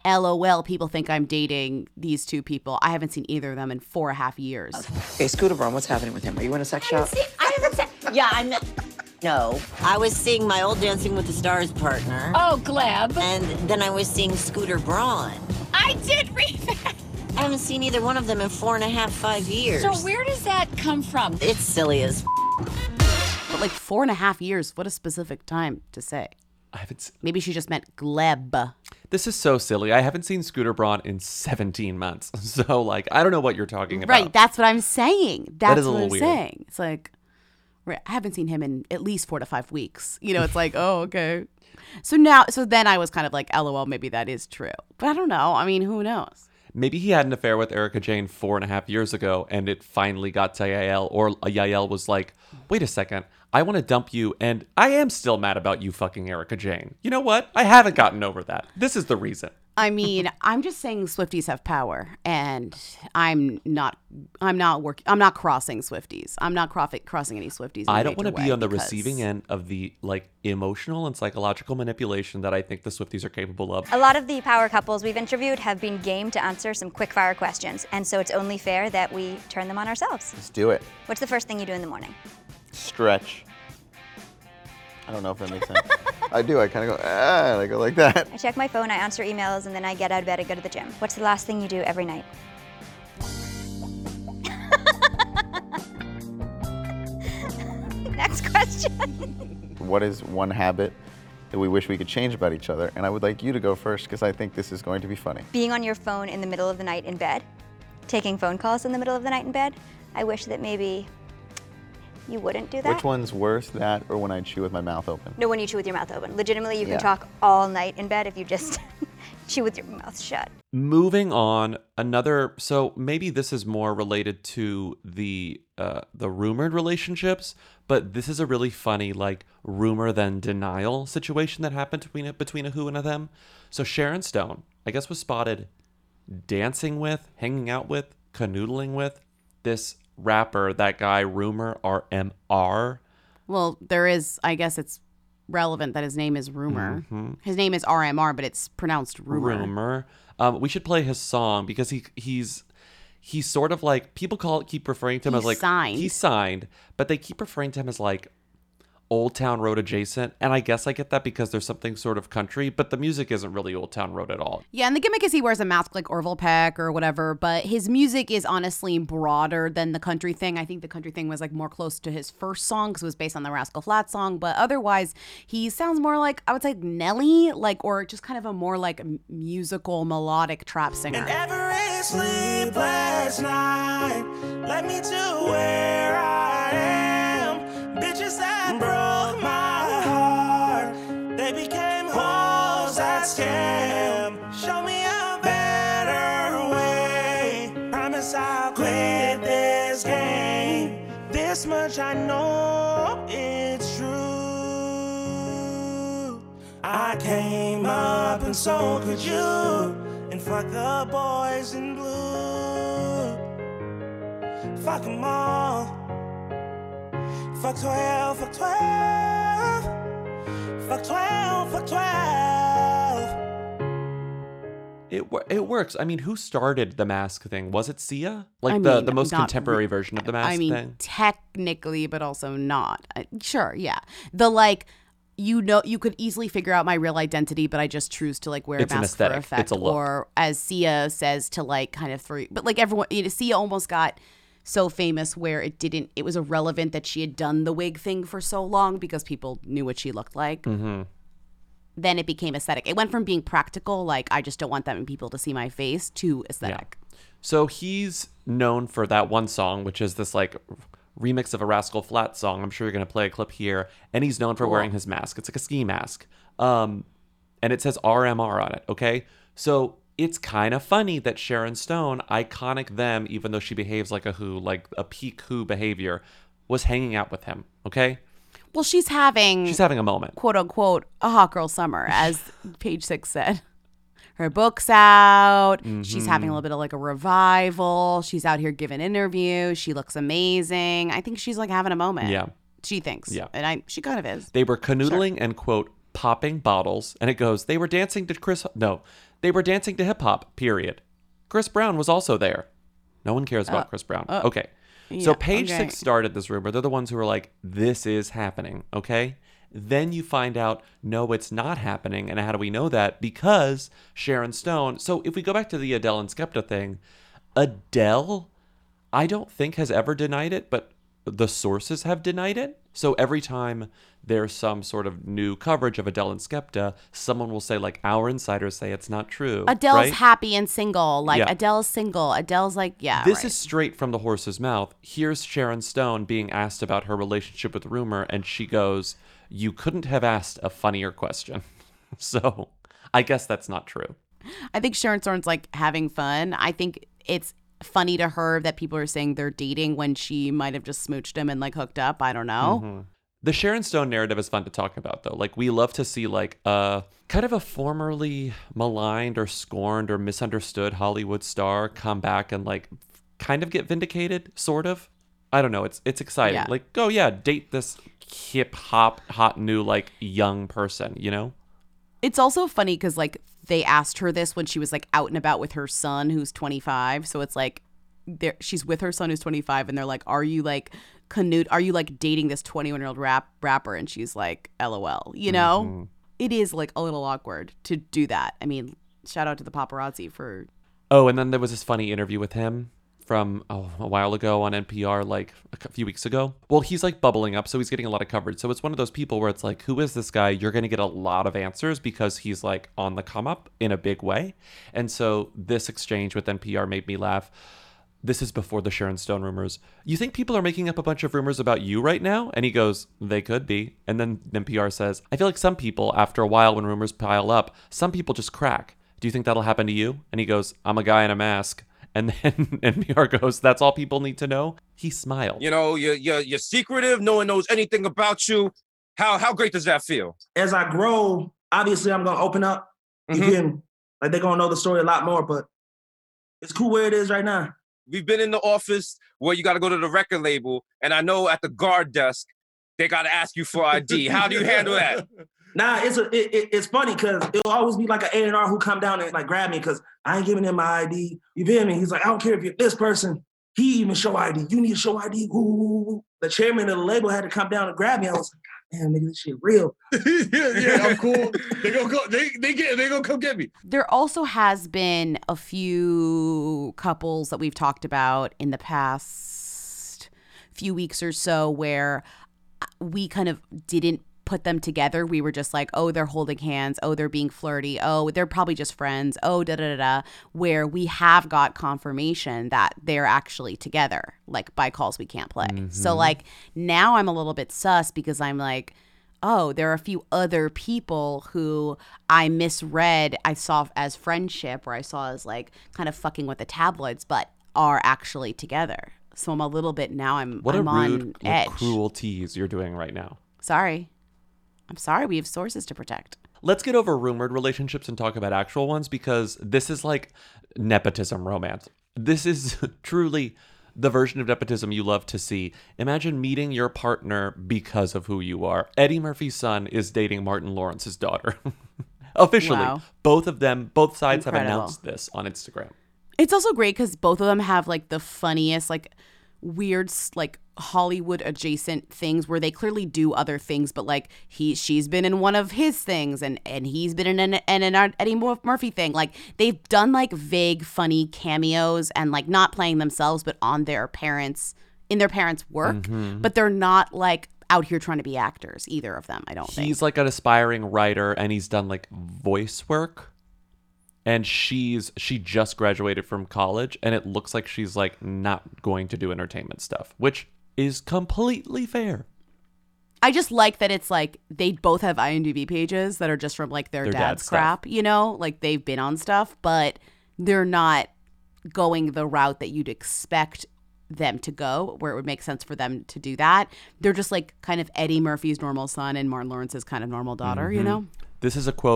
S2: LOL, people think I'm dating these two people. I haven't seen either of them in four and a half years.
S16: Hey, Scooter Braun, what's happening with him? Are you in a sex shop?
S17: I haven't said. Yeah, I'm. No, I was seeing my old Dancing with the Stars partner.
S12: Oh, Gleb.
S17: And then I was seeing Scooter Braun.
S12: I did read that.
S17: I haven't seen either one of them in four and a half, five years.
S12: So where does that come from?
S17: It's silly as.
S2: But like four and a half years, what a specific time to say.
S1: I haven't. Se-
S2: Maybe she just meant Gleb.
S1: This is so silly. I haven't seen Scooter Braun in seventeen months. So, like, I don't know what you're talking about.
S2: Right, that's what I'm saying. That's
S1: that is a
S2: what
S1: little
S2: I'm
S1: weird.
S2: saying. It's like, right, I haven't seen him in at least four to five weeks. You know, it's like, oh, okay. So now, so then I was kind of like, LOL, maybe that is true. But I don't know. I mean, who knows?
S1: Maybe he had an affair with Erika Jane four and a half years ago, and it finally got to Yael, or Yael was like, wait a second, I want to dump you, and I am still mad about you fucking Erika Jane. You know what? I haven't gotten over that. This is the reason.
S2: I mean, I'm just saying Swifties have power, and I'm not. I'm not working. I'm not crossing Swifties. I'm not cross- crossing any Swifties. In
S1: I
S2: a
S1: don't want to
S2: major
S1: be
S2: way
S1: on the
S2: because-
S1: receiving end of the like emotional and psychological manipulation that I think the Swifties are capable of.
S18: A lot of the power couples we've interviewed have been game to answer some quick fire questions, and so it's only fair that we turn them on ourselves.
S19: Let's do it.
S18: What's the first thing you do in the morning?
S19: Stretch. I don't know if that makes sense. I do. I kind of go, ah, and I go like that.
S18: I check my phone, I answer emails, and then I get out of bed and go to the gym. What's the last thing you do every night? Next question.
S19: What is one habit that we wish we could change about each other? And I would like you to go first because I think this is going to be funny.
S18: Being on your phone in the middle of the night in bed, taking phone calls in the middle of the night in bed. I wish that maybe you wouldn't do that.
S19: Which one's worse, that or when I chew with my mouth open?
S18: No, when you chew with your mouth open. Legitimately, you can
S19: Yeah.
S18: talk all night in bed if you just chew with your mouth shut.
S1: Moving on, another. So maybe this is more related to the uh, the rumored relationships, but this is a really funny like rumor then denial situation that happened between it between a who and a them. So Sharon Stone, I guess, was spotted dancing with, hanging out with, canoodling with this rapper, that guy Rumor, R M R.
S2: Well, there is. I guess it's relevant that his name is Rumor.
S1: Mm-hmm.
S2: His name is R M R, but it's pronounced Rumor.
S1: Rumor. Um, we should play his song because he he's he's sort of like people call it keep referring to him
S2: He's
S1: as like
S2: signed.
S1: he's signed, but they keep referring to him as like Old Town Road adjacent, and I guess I get that because there's something sort of country, but the music isn't really Old Town Road at all.
S2: Yeah, and the gimmick is he wears a mask like Orville Peck or whatever, but his music is honestly broader than the country thing. I think the country thing was like more close to his first song because it was based on the Rascal Flatts song, but otherwise he sounds more like, I would say, Nelly, like, or just kind of a more like m- musical melodic trap singer.
S20: And every sleepless night led me to where I am. Bitches that broke my heart, they became hoes that scam. Show me a better way. Promise I'll quit this game. This much I know it's true. I came up and so could you. And fuck the boys in blue. Fuck them all. Fuck twelve, fuck twelve. Fuck twelve, fuck twelve.
S1: It wor- it works. I mean, who started the mask thing? Was it Sia? Like
S2: I
S1: the,
S2: mean,
S1: the most
S2: not
S1: contemporary
S2: re-
S1: version of the mask
S2: I mean,
S1: thing?
S2: technically, but also not. Uh, Sure, yeah. The like, you know, you could easily figure out my real identity, but I just choose to like wear
S1: It's
S2: a
S1: an
S2: mask for
S1: aesthetic.
S2: effect.
S1: It's a look.
S2: Or as Sia says, to like kind of throw. But like everyone, you know, Sia almost got so famous where it didn't. It was irrelevant that she had done the wig thing for so long because people knew what she looked like.
S1: Mm-hmm.
S2: Then it became aesthetic. It went from being practical, like I just don't want that many people to see my face, to aesthetic.
S1: Yeah. So he's known for that one song, which is this like remix of a Rascal Flatts song. I'm sure you're going to play a clip here. And he's known for
S2: Cool.
S1: wearing his mask. It's like a ski mask. Um, and it says R M R on it, okay? So it's kind of funny that Sharon Stone, iconic them, even though she behaves like a who, like a peak who behavior, was hanging out with him, okay?
S2: Well, she's having
S1: She's having a moment.
S2: quote unquote a hot girl summer, as Page Six said. Her book's out. She's
S1: Mhm.
S2: having a little bit of like a revival. She's out here giving interviews. She looks amazing. I think she's like having a moment.
S1: Yeah.
S2: She thinks.
S1: Yeah.
S2: And I she kind of is.
S1: They were canoodling and, quote, popping bottles, and it goes, they were dancing to Chris, no, they were dancing to hip hop, period. Chris Brown was also there. No one cares about
S2: Uh,
S1: Chris Brown.
S2: uh,
S1: okay. So
S2: yeah,
S1: Page
S2: okay.
S1: Six started this rumor. They're the ones who were like, this is happening, okay? Then you find out, no, it's not happening. And how do we know that? Because Sharon Stone. So if we go back to the Adele and Skepta thing, Adele, I don't think has ever denied it, but the sources have denied it. So every time there's some sort of new coverage of Adele and Skepta, someone will say, like, our insiders say it's not true.
S2: Adele's
S1: right?
S2: happy and single. Like,
S1: Yeah.
S2: Adele's single. Adele's like, yeah,
S1: This
S2: right.
S1: is straight from the horse's mouth. Here's Sharon Stone being asked about her relationship with Rumor, and she goes, you couldn't have asked a funnier question. So I guess that's not true.
S2: I think Sharon Stone's like having fun. I think it's funny to her that people are saying they're dating when she might have just smooched him and like hooked up. I don't know.
S1: Mm-hmm. The Sharon Stone narrative is fun to talk about, though. Like, we love to see, like, a kind of a formerly maligned or scorned or misunderstood Hollywood star come back and, like, kind of get vindicated, sort of. I don't know. It's it's exciting.
S2: Yeah.
S1: Like, oh, yeah, date this hip-hop, hot, new, like, young person, you know?
S2: It's also funny because like they asked her this when she was like out and about with her son who's twenty-five. So it's like there she's with her son who's twenty-five and they're like, are you like canoe are you like dating this twenty-one year old rap rapper? And she's like, LOL, you know?
S1: Mhm.
S2: It is like a little awkward to do that. I mean, shout out to the paparazzi for
S1: Oh, and then there was this funny interview with him from oh, a while ago on N P R, like a c- few weeks ago. Well, he's like bubbling up, so he's getting a lot of coverage. So it's one of those people where it's like, who is this guy? You're going to get a lot of answers because he's like on the come up in a big way. And so this exchange with N P R made me laugh. This is before the Sharon Stone rumors. You think people are making up a bunch of rumors about you right now? And he goes, they could be. And then N P R says, I feel like some people, after a while when rumors pile up, some people just crack. Do you think that'll happen to you? And he goes, I'm a guy in a mask. And then N P R goes, that's all people need to know? He smiled.
S21: You know, you're, you're, you're secretive. No one knows anything about you. How how great does that feel?
S22: As I grow, obviously I'm going to open up.
S21: Mhm.
S22: Again, like they're going to know the story a lot more, but it's cool where it is right now.
S21: We've been in the office where you got to go to the record label. And I know at the guard desk, they got to ask you for I D. How do you handle that?
S22: Nah, it's a, it, it, it's funny because it'll always be like an A and R who come down and like grab me because I ain't giving him my I D. You feel me? He's like, I don't care if you're this person. He even show I D. You need to show I D. Ooh. The chairman of the label had to come down and grab me. I was like, damn, nigga, this shit real.
S23: yeah, yeah, I'm cool. They gonna go. They they get. They gonna come get me.
S2: There also has been a few couples that we've talked about in the past few weeks or so where we kind of didn't put them together. We were just like, oh, they're holding hands. Oh, they're being flirty. Oh, they're probably just friends. Oh, da da da da. Where we have got confirmation that they're actually together, like by calls we can't play.
S1: Mm-hmm.
S2: So like now I'm a little bit sus because I'm like, oh, there are a few other people who I misread, I saw as friendship or I saw as like kind of fucking with the tabloids, but are actually together. So I'm a little bit now I'm,
S1: What
S2: I'm
S1: a
S2: on
S1: rude,
S2: edge.
S1: like, cruel tease you're doing right now.
S2: Sorry. I'm sorry. We have sources to protect.
S1: Let's get over rumored relationships and talk about actual ones because this is like nepotism romance. This is truly the version of nepotism you love to see. Imagine meeting your partner because of who you are. Eddie Murphy's son is dating Martin Lawrence's daughter. Officially.
S2: Wow.
S1: Both of them, both sides
S2: Incredible.
S1: have announced this on Instagram.
S2: It's also great because both of them have like the funniest, like weird, like Hollywood adjacent things where they clearly do other things, but like he, she's been in one of his things and, and he's been in an, in an Eddie Murphy thing. Like they've done like vague, funny cameos and like not playing themselves, but on their parents, in their parents' work,
S1: Mhm.
S2: but they're not like out here trying to be actors, either of them, I don't think.
S1: He's like an aspiring writer and he's done like voice work. And she's she just graduated from college and it looks like she's like not going to do entertainment stuff, which is completely fair.
S2: I just like that it's like they both have I M D B pages that are just from like their,
S1: Their
S2: dad's,
S1: dad's stuff.
S2: crap, you know, like they've been on stuff, but they're not going the route that you'd expect them to go, where it would make sense for them to do that. They're just like kind of Eddie Murphy's normal son and Martin Lawrence's kind of normal daughter, you
S1: Mhm.
S2: know?
S1: This is a quote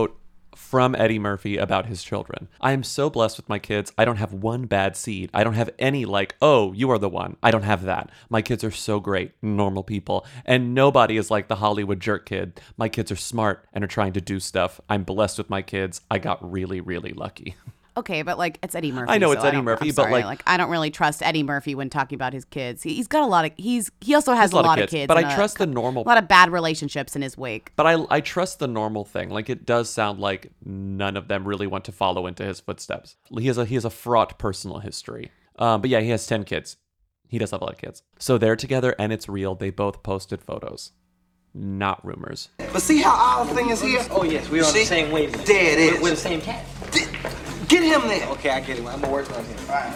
S1: from Eddie Murphy about his children. I am so blessed with my kids. I don't have one bad seed. I don't have any like, oh, you are the one. I don't have that. My kids are so great, normal people. And nobody is like the Hollywood jerk kid. My kids are smart and are trying to do stuff. I'm blessed with my kids. I got really, really lucky.
S2: Okay, but like it's Eddie Murphy.
S1: I know it's
S2: so
S1: Eddie
S2: I don't-
S1: Murphy,
S2: I'm
S1: but,
S2: sorry,
S1: like-
S2: I don't really trust Eddie Murphy when talking about his kids. He, he's got a lot of he's he also has
S1: He's
S2: a lot, of kids,
S1: but
S2: and
S1: I
S2: a
S1: trust the
S2: cou-
S1: normal-
S2: a lot of bad relationships in his wake.
S1: But I, I trust the normal thing. Like, it does sound like none of them really want to follow into his footsteps. He has a he has a fraught personal history. Um, but yeah, he has ten kids. He does have a lot of kids. So they're together and it's real. They both posted photos. Not rumors.
S15: But see how our thing is here?
S3: Oh, yes, we're on the same wavelength.
S15: There it is.
S3: We're, we're the same cat.
S15: Get him there.
S3: Okay, I get him. I'm gonna work on him. All right.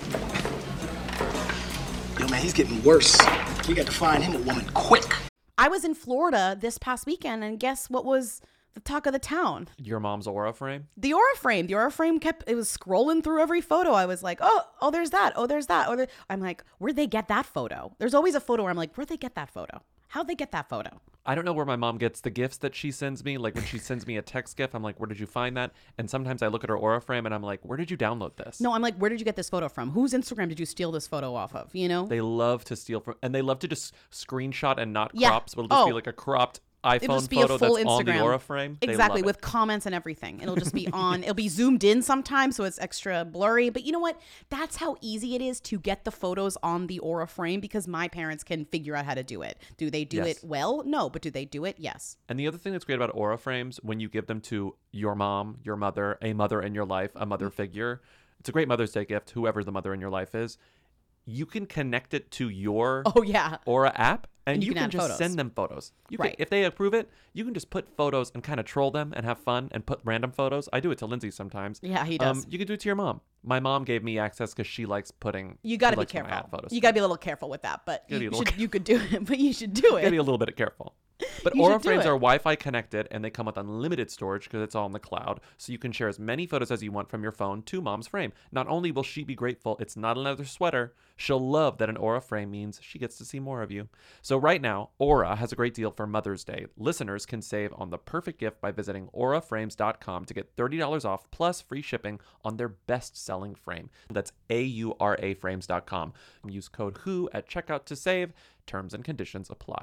S15: Yo, man, he's getting worse. We got to find him a woman quick.
S2: I was in Florida this past weekend, and guess what was the talk of the town?
S1: Your mom's aura frame?
S2: The aura frame. The aura frame kept, it was scrolling through every photo. I was like, oh, oh, there's that. Oh, there's that. Oh, there. I'm like, where'd they get that photo? There's always a photo where I'm like, where'd they get that photo? How'd they get that photo?
S1: I don't know where my mom gets the gifts that she sends me. Like when she sends me a text gift, I'm like, where did you find that? And sometimes I look at her aura frame and I'm like, where did you download this?
S2: No, I'm like, where did you get this photo from? Whose Instagram did you steal this photo off of? You know?
S1: They love to steal from, and they love to just screenshot and not
S2: Yeah.
S1: crop. So it'll just
S2: Oh.
S1: be like a cropped
S2: It'll
S1: iPhone
S2: just be a
S1: photo
S2: full
S1: that's on the
S2: Instagram.
S1: aura frame. They
S2: Exactly,
S1: love it.
S2: with comments and everything. It'll just be on, it'll be zoomed in sometimes, so it's extra blurry. But you know what? That's how easy it is to get the photos on the aura frame because my parents can figure out how to do it. Do they do
S1: Yes.
S2: it well? No, but do they do it? Yes.
S1: And the other thing that's great about aura frames, when you give them to your mom, your mother, a mother in your life, a mother figure, it's a great Mother's Day gift, whoever the mother in your life is. You can connect it to your
S2: Oh, yeah.
S1: Aura app, and,
S2: And you
S1: you,
S2: can
S1: can,
S2: add
S1: just
S2: photos.
S1: send them photos. You
S2: Right.
S1: can, if they approve it, you can just put photos and kind of troll them and have fun and put random photos. I do it to Lindsay sometimes.
S2: Yeah, he does.
S1: Um, you can do it to your mom. My mom gave me access because she likes putting.
S2: You got to
S1: she
S2: be
S1: likes when I add
S2: careful.
S1: Photos.
S2: You got to be a little careful with that, but
S1: Gotta be
S2: you,
S1: a little
S2: should, you could do it. But you should do
S1: Gotta be
S2: it.
S1: a little bit careful. But
S2: You
S1: Aura
S2: should do
S1: frames
S2: it.
S1: are Wi-Fi connected, and they come with unlimited storage because it's all in the cloud. So you can share as many photos as you want from your phone to mom's frame. Not only will she be grateful it's not another sweater, she'll love that an Aura frame means she gets to see more of you. So right now, Aura has a great deal for Mother's Day. Listeners can save on the perfect gift by visiting aura frames dot com to get thirty dollars off plus free shipping on their best-selling frame. That's A U R A frames dot com. Use code W H O at checkout to save. Terms and conditions apply.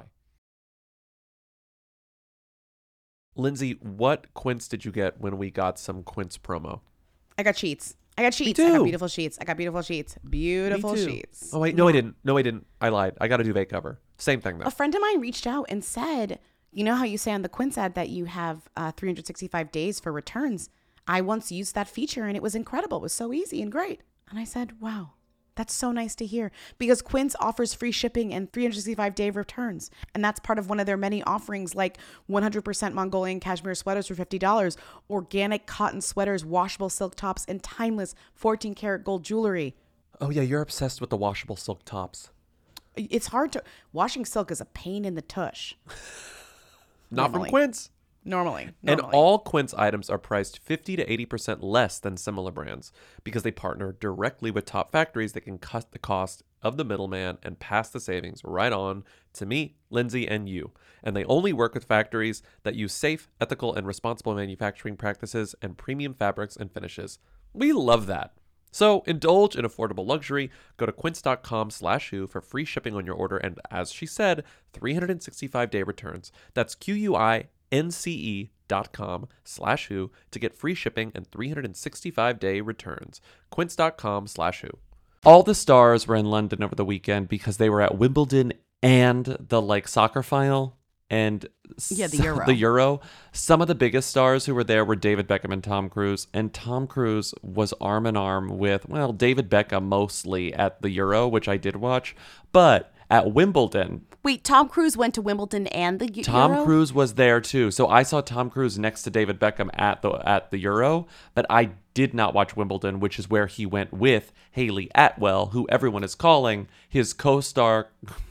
S1: Lindsay, what Quince did you get when we got some Quince promo?
S2: I got sheets. I got sheets. I got beautiful sheets. I got beautiful sheets. Beautiful
S1: Me too.
S2: sheets.
S1: Oh wait, no, I didn't. No, I didn't. I lied. I got a duvet cover. Same thing though.
S2: A friend of mine reached out and said, you know how you say on the Quince ad that you have uh, three hundred sixty-five days for returns? I once used that feature and it was incredible. It was so easy and great. And I said, wow, that's so nice to hear because Quince offers free shipping and three hundred sixty-five day returns. And that's part of one of their many offerings like one hundred percent Mongolian cashmere sweaters for fifty dollars, organic cotton sweaters, washable silk tops, and timeless fourteen karat gold jewelry.
S1: Oh yeah, you're obsessed with the washable silk tops.
S2: It's hard to, washing silk is a pain in the tush.
S1: Not
S2: Normally.
S1: from Quince.
S2: Normally.
S1: And
S2: Normally.
S1: all Quince items are priced fifty to eighty percent less than similar brands because they partner directly with top factories that can cut the cost of the middleman and pass the savings right on to me, Lindsay, and you. And they only work with factories that use safe, ethical, and responsible manufacturing practices and premium fabrics and finishes. We love that. So indulge in affordable luxury. Go to quince.com slash who for free shipping on your order. And as she said, three hundred sixty-five day returns. That's Q-U-I-N-C-E dot com slash who to get free shipping and three hundred sixty-five day returns. Quince.com slash who. All the stars were in London over the weekend because they were at Wimbledon and the like soccer final. And
S2: Yeah, the
S1: s-
S2: Euro.
S1: the Euro. Some of the biggest stars who were there were David Beckham and Tom Cruise. And Tom Cruise was arm in arm with, well, David Beckham mostly at the Euro, which I did watch. But at Wimbledon,
S2: Wait, Tom Cruise went to Wimbledon and the Eu-
S1: Tom
S2: Euro?
S1: Cruise was there too. So I saw Tom Cruise next to David Beckham at the at the Euro, but I did not watch Wimbledon, which is where he went with Haley Atwell, who everyone is calling his co-star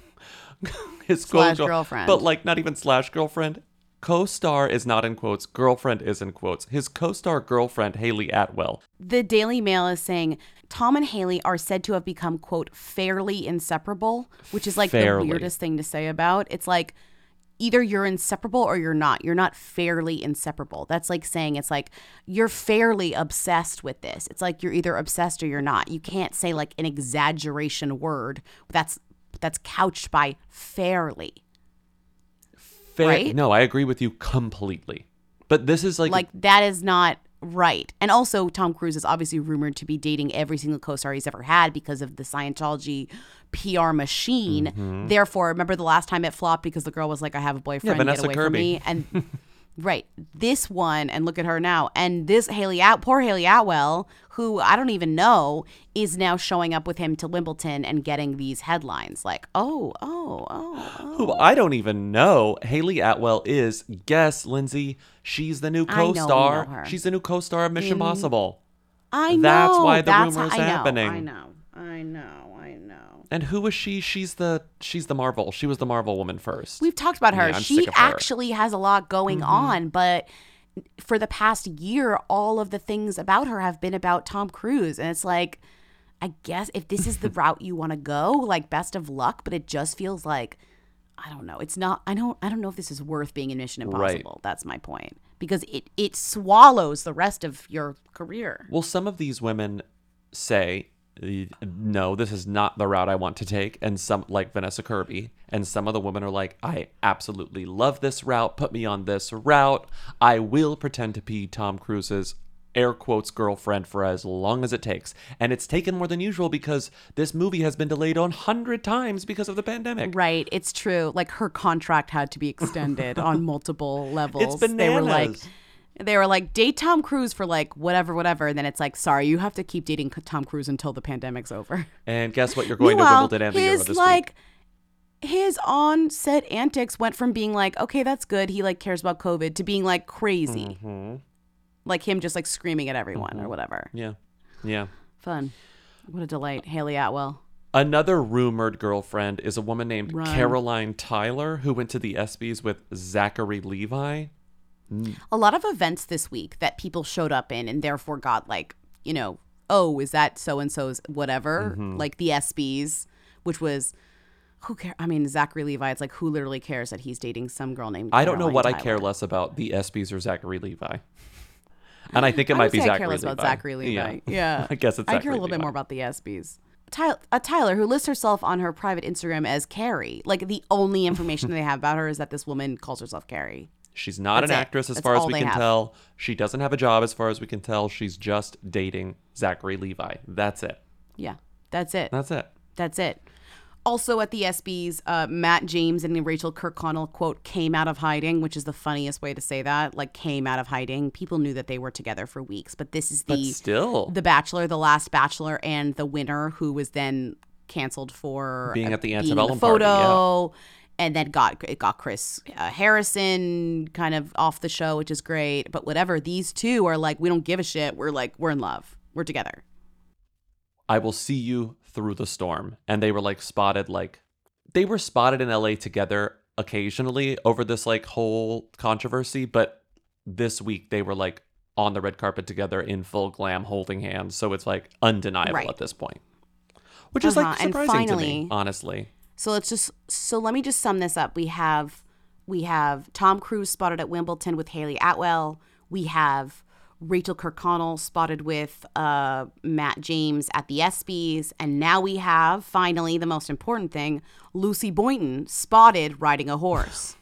S1: his
S2: Slash
S1: co-
S2: girlfriend.
S1: But like not even slash girlfriend. Co-star is not in quotes, girlfriend is in quotes. His co-star girlfriend, Haley Atwell.
S2: The Daily Mail is saying Tom and Haley are said to have become, quote, fairly inseparable, which is like
S1: Fairly.
S2: the weirdest thing to say about. It's like either you're inseparable or you're not. You're not fairly inseparable. That's like saying it's like you're fairly obsessed with this. It's like you're either obsessed or you're not. You can't say like an exaggeration word that's that's couched by fairly.
S1: Fair,
S2: right?
S1: No, I agree with you completely. But this is like
S2: like that is not right. And also, Tom Cruise is obviously rumored to be dating every single co-star he's ever had because of the Scientology P R machine.
S1: Mhm.
S2: Therefore, remember the last time it flopped because the girl was like, I have a boyfriend,
S1: Yeah,
S2: get
S1: Vanessa
S2: away
S1: Kirby.
S2: from me. And right, this one, and look at her now. And this Haley Out, poor Haley Atwell, who I don't even know, is now showing up with him to Wimbledon and getting these headlines like, oh, oh, oh, oh.
S1: who I don't even know. Haley Atwell is, guess, Lindsay, she's the new
S2: I know we
S1: co-star.
S2: know her.
S1: She's the new co-star of Mission
S2: In-
S1: Impossible.
S2: I know.
S1: That's why the
S2: That's
S1: rumor is
S2: how- I know,
S1: happening.
S2: I know. I know. I know.
S1: And who is she? She's the she's the Marvel. She was the Marvel woman first.
S2: We've talked about her.
S1: Yeah, I'm
S2: she
S1: sick of her.
S2: actually has a lot going
S1: Mhm.
S2: on, but for the past year, all of the things about her have been about Tom Cruise. And it's like, I guess if this is the route you want to go, like best of luck, but it just feels like, I don't know. It's not, I don't, I don't know if this is worth being in Mission
S1: Right.
S2: Impossible. That's my point. Because it, it swallows the rest of your career.
S1: Well, some of these women say, no, this is not the route I want to take. And some, like Vanessa Kirby, and some of the women are like, I absolutely love this route. Put me on this route. I will pretend to be Tom Cruise's air quotes girlfriend for as long as it takes. And it's taken more than usual because this movie has been delayed on hundred times because of the pandemic.
S2: Right. It's true. Like her contract had to be extended on multiple levels.
S1: It's bananas.
S2: They were like, They were like, date Tom Cruise for like whatever, whatever. And then it's like, sorry, you have to keep dating Tom Cruise until the pandemic's over.
S1: And guess what? You're going
S2: Meanwhile,
S1: to Wimbledon and the Euro
S2: his
S1: this
S2: like,
S1: week.
S2: his on-set antics went from being like, okay, that's good, he like cares about COVID, to being like crazy.
S1: Mm-hmm.
S2: Like him just like screaming at everyone or whatever.
S1: Yeah. Yeah.
S2: Fun. What a delight. Haley Atwell.
S1: Another rumored girlfriend is a woman named
S2: Run.
S1: Caroline Tyler, who went to the ESPYs with Zachary Levi. Mm.
S2: A lot of events this week that people showed up in and therefore got like, you know, oh, is that so-and-so's whatever?
S1: Mhm.
S2: Like the ESPYs, which was, who cares? I mean, Zachary Levi, it's like, who literally cares that he's dating some girl named
S1: I don't know
S2: Caroline
S1: what I
S2: Tyler?
S1: care less about, the ESPYs or Zachary Levi. And I think it
S2: I
S1: might
S2: would
S1: be
S2: say I
S1: Zachary
S2: care less
S1: Levi.
S2: about Zachary Levi.
S1: Yeah.
S2: Yeah.
S1: I guess it's
S2: I
S1: Zachary
S2: care a little
S1: Levi.
S2: bit more about the ESPYs. Tyler, uh, Tyler, who lists herself on her private Instagram as Carrie. Like the only information they have about her is that this woman calls herself Carrie.
S1: She's not
S2: That's
S1: an
S2: it.
S1: actress as
S2: That's
S1: far as
S2: all
S1: we
S2: they
S1: can
S2: have.
S1: tell. She doesn't have a job as far as we can tell. She's just dating Zachary Levi. That's it.
S2: Yeah, that's it.
S1: That's it.
S2: That's it. Also at the ESPYs, uh, Matt James and Rachel Kirkconnell, quote, came out of hiding, which is the funniest way to say that. Like, came out of hiding. People knew that they were together for weeks, but this is
S1: But
S2: the
S1: still.
S2: the Bachelor, the last Bachelor, and the winner who was then canceled for
S1: Being
S2: uh,
S1: at the
S2: being in
S1: antebellum
S2: photo,
S1: party,
S2: and then got it got Chris uh, Harrison kind of off the show, which is great. But whatever, these two are like, we don't give a shit. We're like, we're in love. We're together.
S1: I will see you through the storm. And they were like spotted, like, they were spotted in L A together occasionally over this like whole controversy. But this week they were like on the red carpet together in full glam holding hands. So it's like undeniable
S2: Right.
S1: at this point, which is like
S2: Uh-huh. And
S1: surprising to me,
S2: finally-
S1: honestly.
S2: So let's just so let me just sum this up. We have we have Tom Cruise spotted at Wimbledon with Haley Atwell. We have Rachel Kirkconnell spotted with uh, Matt James at the ESPYs, and now we have finally the most important thing: Lucy Boynton spotted riding a horse.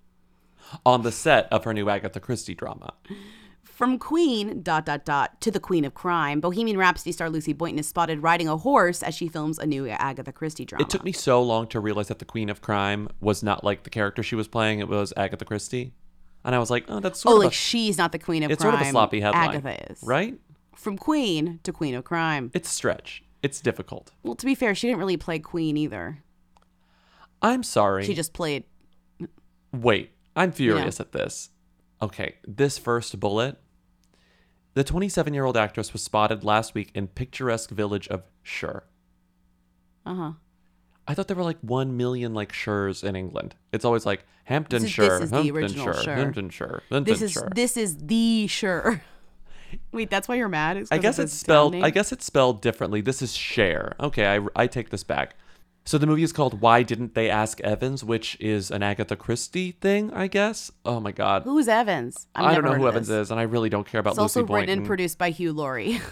S1: On the set of her new Agatha Christie drama.
S2: From Queen, dot, dot, dot, to the Queen of Crime, Bohemian Rhapsody star Lucy Boynton is spotted riding a horse as she films a new Agatha Christie drama.
S1: It took me so long to realize that the Queen of Crime was not like the character she was playing. It was Agatha Christie. And I was like, oh, that's sort
S2: oh,
S1: of
S2: like
S1: a,
S2: she's not the Queen of
S1: it's
S2: Crime.
S1: sort of a sloppy headline.
S2: Agatha is.
S1: Right?
S2: From Queen to Queen of Crime.
S1: It's a stretch. It's difficult.
S2: Well, to be fair, she didn't really play Queen either.
S1: I'm sorry.
S2: She just played.
S1: Wait, I'm furious at this. Okay, this first bullet. The twenty-seven-year-old actress was spotted last week in picturesque village of Shire.
S2: Uh-huh.
S1: I thought there were like one million like Shires in England. It's always like Hampton
S2: This is-
S1: Shire,
S2: this is the
S1: Hampton
S2: original
S1: Shire,
S2: Shire.
S1: Hamptonshire, Hampton
S2: This is
S1: Shire.
S2: this is the Shire. Wait, that's why you're mad? It's 'cause
S1: I guess
S2: of
S1: it's
S2: the town
S1: spelled.
S2: name?
S1: I guess it's spelled differently. This is share. Okay, I, I take this back. So the movie is called Why Didn't They Ask Evans, which is an Agatha Christie thing, I guess. Oh my God.
S2: Who's Evans? I've
S1: I
S2: never
S1: don't know
S2: heard
S1: who
S2: of
S1: Evans
S2: this.
S1: is, and I really don't care about
S2: It's
S1: Lucy
S2: also
S1: Boynton.
S2: written and produced by Hugh Laurie.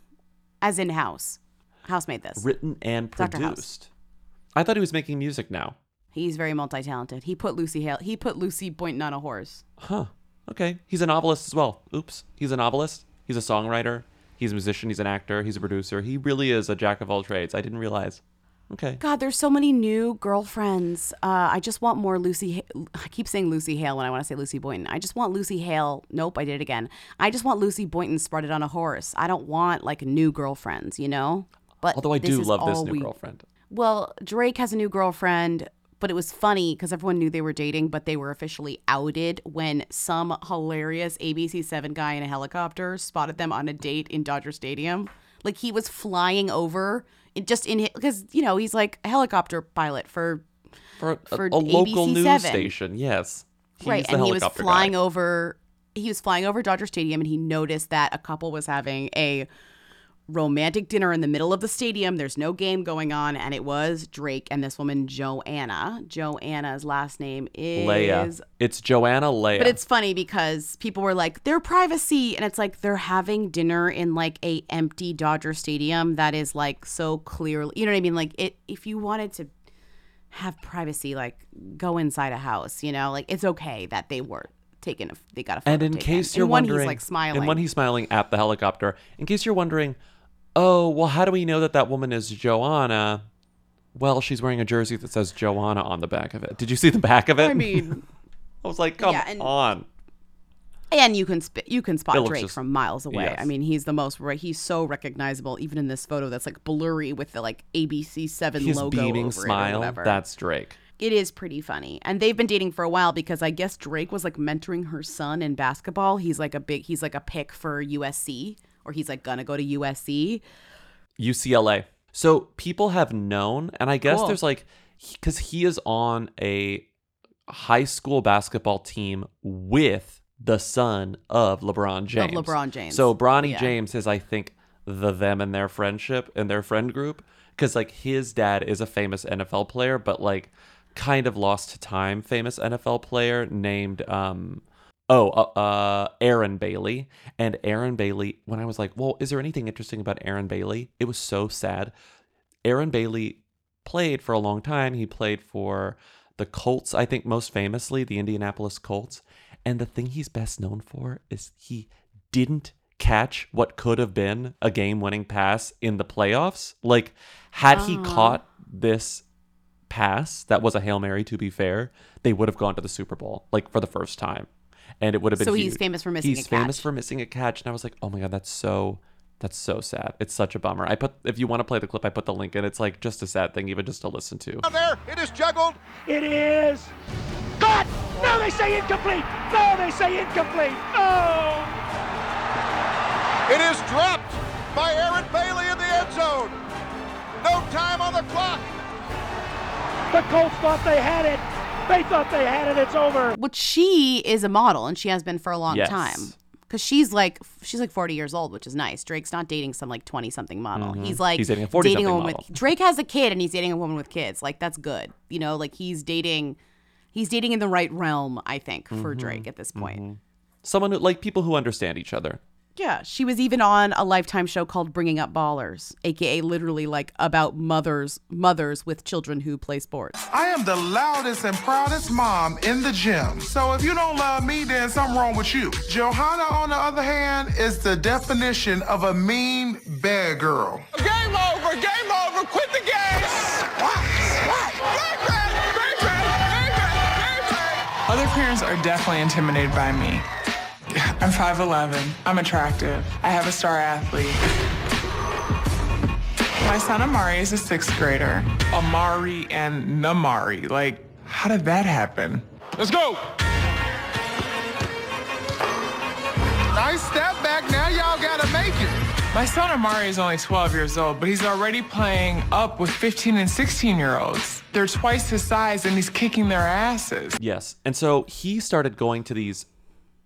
S2: As in House. House made this.
S1: Written and
S2: Doctor House.
S1: produced. I thought he was making music now.
S2: He's very multi-talented. He put Lucy Hale. He put Lucy Boynton on a horse.
S1: Huh. Okay. He's a novelist as well. Oops. He's a novelist. He's a songwriter. He's a musician. He's an actor. He's a producer. He really is a jack of all trades. I didn't realize. Okay.
S2: God, there's so many new girlfriends. Uh, I just want more Lucy. Ha- I keep saying Lucy Hale when I want to say Lucy Boynton. I just want Lucy Hale. Nope, I did it again. I just want Lucy Boynton spread it on a horse. I don't want like new girlfriends, you know. But
S1: although I
S2: this
S1: do
S2: is
S1: love this
S2: all
S1: new
S2: we-
S1: girlfriend.
S2: Well, Drake has a new girlfriend, but it was funny because everyone knew they were dating, but they were officially outed when some hilarious A B C seven guy in a helicopter spotted them on a date in Dodger Stadium. Like he was flying over, it just in because you know he's like a helicopter pilot for
S1: For a,
S2: for
S1: a local
S2: A B C
S1: news
S2: seven.
S1: station, yes. He's
S2: right,
S1: the
S2: and he was
S1: helicopter
S2: flying
S1: guy.
S2: over. He was flying over Dodger Stadium, and he noticed that a couple was having a romantic dinner in the middle of the stadium. There's no game going on, and it was Drake and this woman Joanna. Joanna's last name is
S1: Leia. It's Joanna Leia.
S2: But it's funny because people were like, their privacy, and it's like they're having dinner in like a empty Dodger Stadium that is like so clearly, you know what I mean? Like it, if you wanted to have privacy, like go inside a house, you know, like it's okay that they were taken. A, they got a photo
S1: And in
S2: taken.
S1: case you're
S2: in one,
S1: wondering,
S2: he's like smiling.
S1: and when he's smiling at the helicopter, in case you're wondering, oh, well, how do we know that that woman is Joanna? Well, she's wearing a jersey that says Joanna on the back of it. Did you see the back of it?
S2: I mean,
S1: I was like, come
S2: yeah, and-
S1: on.
S2: And you can sp- you can
S1: It
S2: spot
S1: looks
S2: Drake
S1: just-
S2: from miles away.
S1: yes.
S2: I mean, he's the most re- he's so recognizable, even in this photo that's like blurry with the like A B C seven
S1: His
S2: logo
S1: beaming
S2: over it or
S1: smile,
S2: whatever.
S1: that's Drake.
S2: It is pretty funny, and they've been dating for a while because I guess Drake was like mentoring her son in basketball. He's like a big he's like a pick for U S C, or he's like gonna go to U S C.
S1: U C L A. So people have known, and I guess
S2: Cool.
S1: there's like, because he is on a high school basketball team with the son of LeBron James.
S2: LeBron James.
S1: So Bronny
S2: Yeah.
S1: James is, I think, the them and their friendship and their friend group. Because like his dad is a famous N F L player, but like kind of lost to time famous N F L player named um oh uh, uh Aaron Bailey. And Aaron Bailey, when I was like, well, is there anything interesting about Aaron Bailey? It was so sad. Aaron Bailey played for a long time. He played for the Colts, I think most famously, the Indianapolis Colts. And the thing he's best known for is he didn't catch what could have been a game-winning pass in the playoffs. Like, had he
S2: Oh.
S1: caught this pass, that was a Hail Mary, to be fair, they would have gone to the Super Bowl, like, for the first time. And it would have been
S2: So he's
S1: huge.
S2: famous for missing
S1: He's
S2: a
S1: famous
S2: catch.
S1: for missing a catch. And I was like, oh my God, that's so... That's so sad. It's such a bummer. I put, if you want to play the clip, I put the link in. It's like just a sad thing, even just to listen to.
S5: There, it is juggled. It is. But no, they say incomplete. No, they say incomplete. Oh! It is dropped by Aaron Bailey in the end zone. No time on the clock. The Colts thought they had it. They thought they had it. It's over.
S2: Which she is a model, and she has been for a long
S1: Yes.
S2: time. Because she's like she's like forty years old, which is nice. Drake's not dating some like twenty something model.
S1: Mhm.
S2: He's like
S1: He's dating a forty-something
S2: woman
S1: model.
S2: with Drake has a kid, and he's dating a woman with kids. Like that's good, you know. Like he's dating, he's dating in the right realm, I think, for
S1: Mhm.
S2: Drake at this point.
S1: Mhm. Someone who, like people who understand each other.
S2: Yeah, she was even on a Lifetime show called Bringing Up Ballers, aka literally like about mothers mothers with children who play sports.
S6: I am the loudest and proudest mom in the gym. So if you don't love me, then something wrong with you. Johanna, on the other hand, is the definition of a mean bad girl.
S5: Game over. Game over. Quit the game.
S9: Other parents are definitely intimidated by me. I'm five eleven. I'm attractive. I have a star athlete. My son Amari is a sixth grader. Amari and Namari. Like, how did that happen?
S5: Let's go.
S6: Nice step back. Now y'all gotta make it.
S9: My son Amari is only twelve years old, but he's already playing up with fifteen and sixteen year olds. They're twice his size and he's kicking their asses.
S1: Yes. And so he started going to these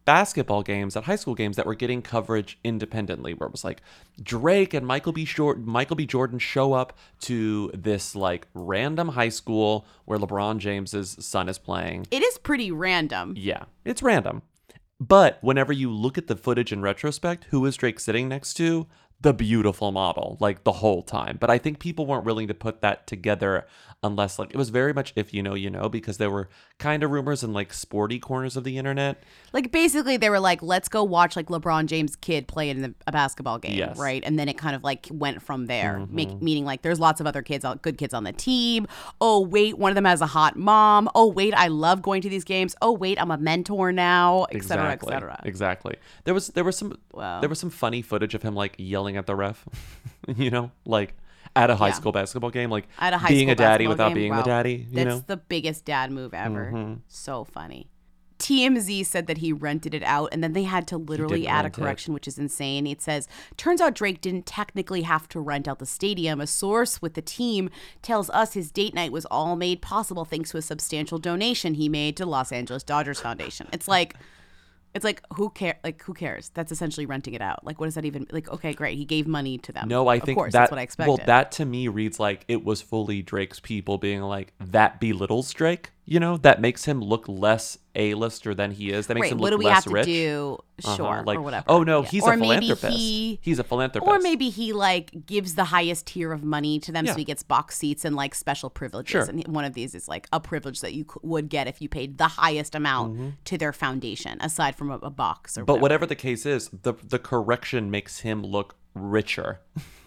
S1: basketball games, at high school games that were getting coverage independently, where it was like Drake and Michael B. Jordan, Michael B. Jordan show up to this like random high school where LeBron James's son is playing.
S2: It is pretty random.
S1: Yeah, it's random. But whenever you look at the footage in retrospect, who is Drake sitting next to? The beautiful model, like the whole time. But I think people weren't willing to put that together unless like it was very much if you know, you know, because there were kind of rumors in like sporty corners of the internet.
S2: Like basically they were like, let's go watch like LeBron James' kid play in a basketball game,
S1: Yes.
S2: right? And then it kind of like went from there,
S1: Mhm.
S2: make, meaning like there's lots of other kids, good kids on the team. Oh, wait, one of them has a hot mom. Oh, wait, I love going to these games. Oh, wait, I'm a mentor now, et cetera,
S1: Exactly.
S2: et cetera.
S1: Exactly. There was there was some
S2: Wow.
S1: there was some funny footage of him like yelling at the ref, you know, like at a high
S2: Yeah.
S1: school basketball game, like
S2: At a high
S1: being
S2: school
S1: a daddy
S2: basketball
S1: without
S2: game?
S1: being
S2: Wow.
S1: the daddy. You
S2: That's
S1: know,
S2: the biggest dad move ever.
S1: Mhm.
S2: So funny. T M Z said that he rented it out, and then they had to literally
S1: did
S2: add a
S1: rent it.
S2: correction, which is insane. It says, turns out Drake didn't technically have to rent out the stadium. A source with the team tells us his date night was all made possible thanks to a substantial donation he made to Los Angeles Dodgers Foundation. It's like, it's like who care? Like who cares? That's essentially renting it out. Like what does that even? Like okay, great, he gave money to them.
S1: no, I
S2: of
S1: think
S2: course,
S1: that
S2: that's what I expected.
S1: well, that to me reads like it was fully Drake's people being like that belittles Drake. You know, that makes him look less A-lister than he is. That makes
S2: Right,
S1: him
S2: what
S1: look
S2: do we
S1: less
S2: have
S1: rich.
S2: to do? Sure,
S1: like,
S2: or whatever.
S1: Oh no,
S2: Yeah.
S1: he's
S2: Or
S1: a
S2: maybe
S1: philanthropist.
S2: he-
S1: he's a philanthropist.
S2: Or maybe he like gives the highest tier of money to them,
S1: Yeah.
S2: so he gets box seats and like special privileges.
S1: Sure.
S2: And one of these is like a privilege that you c- would get if you paid the highest amount
S1: Mhm.
S2: to their foundation, aside from a, a box or.
S1: But
S2: whatever.
S1: whatever the case is, the the correction makes him look richer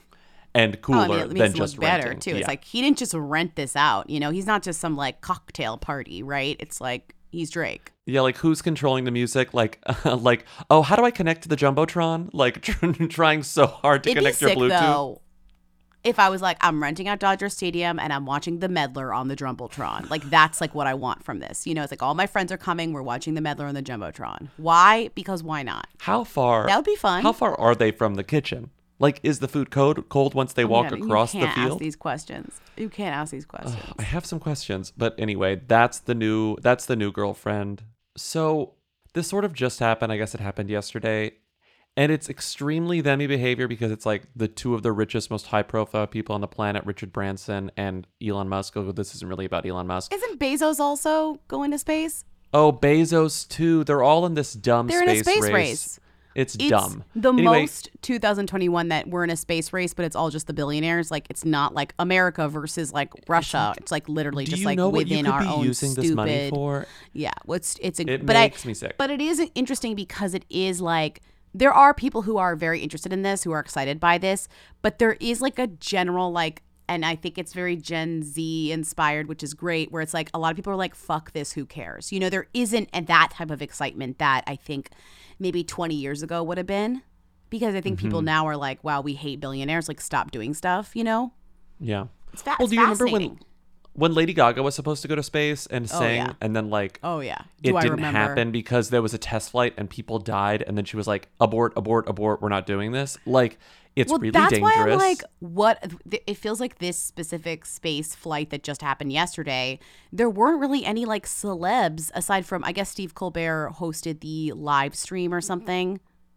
S1: and
S2: Oh,
S1: cooler
S2: I mean, it makes
S1: than
S2: it
S1: just
S2: look better
S1: renting.
S2: too.
S1: Yeah.
S2: It's like he didn't just rent this out. You know, he's not just some like cocktail party, right? It's like he's Drake.
S1: Yeah, like who's controlling the music? Like, like, oh, how do I connect to the jumbotron? Like, tr- trying so hard to
S2: It'd be
S1: connect your
S2: sick
S1: Bluetooth.
S2: though if I was like, I'm renting out Dodger Stadium and I'm watching the Medler on the Jumbotron. Like that's like what I want from this. You know, it's like all my friends are coming. We're watching the Medler on the Jumbotron. Why? Because why not?
S1: How far?
S2: That would be fun.
S1: How far are they from the kitchen? Like, is the food cold cold once they
S2: Oh my
S1: walk
S2: God,
S1: across
S2: you
S1: the
S2: can't
S1: field?
S2: ask these questions. You can't ask these questions.
S1: I have some questions, but anyway, that's the new that's the new girlfriend. So this sort of just happened. I guess it happened yesterday. And it's extremely themmy behavior because it's like the two of the richest, most high-profile people on the planet, Richard Branson and Elon Musk. Oh, this isn't really about Elon Musk.
S2: Isn't Bezos also going to space?
S1: Oh, Bezos too. They're all in this dumb
S2: They're in a
S1: space,
S2: space
S1: race.
S2: race.
S1: It's,
S2: It's
S1: dumb.
S2: the
S1: Anyway,
S2: most two thousand twenty-one that we're in a space race, but it's all just the billionaires. Like it's not like America versus like Russia. It's like literally
S1: do
S2: just
S1: you
S2: like
S1: know what you
S2: within
S1: could
S2: our
S1: be
S2: own
S1: using
S2: stupid.
S1: this money for?
S2: Yeah, what's it's a,
S1: It
S2: but
S1: makes
S2: I,
S1: me sick.
S2: But it is interesting because it is like there are people who are very interested in this, who are excited by this, but there is like a general like. And I think it's very Gen Z inspired, which is great, where it's like a lot of people are like, fuck this, who cares? You know, there isn't that type of excitement that I think maybe twenty years ago would have been. Because I think people
S1: Mhm.
S2: now are like, wow, we hate billionaires, like stop doing stuff, you know?
S1: Yeah.
S2: It's, fa-
S1: Well,
S2: it's
S1: do you remember when
S2: fascinating.
S1: when Lady Gaga was supposed to go to space and
S2: Oh,
S1: sang,
S2: yeah.
S1: and then like,
S2: Oh, yeah.
S1: it
S2: Do I
S1: didn't
S2: remember?
S1: happen because there was a test flight and people died, and then she was like, abort, abort, abort, we're not doing this. Like, it's
S2: well,
S1: really
S2: that's
S1: dangerous.
S2: why I'm like, what? It feels like this specific space flight that just happened yesterday. There weren't really any like celebs aside from, I guess, Steve Colbert hosted the live stream or something.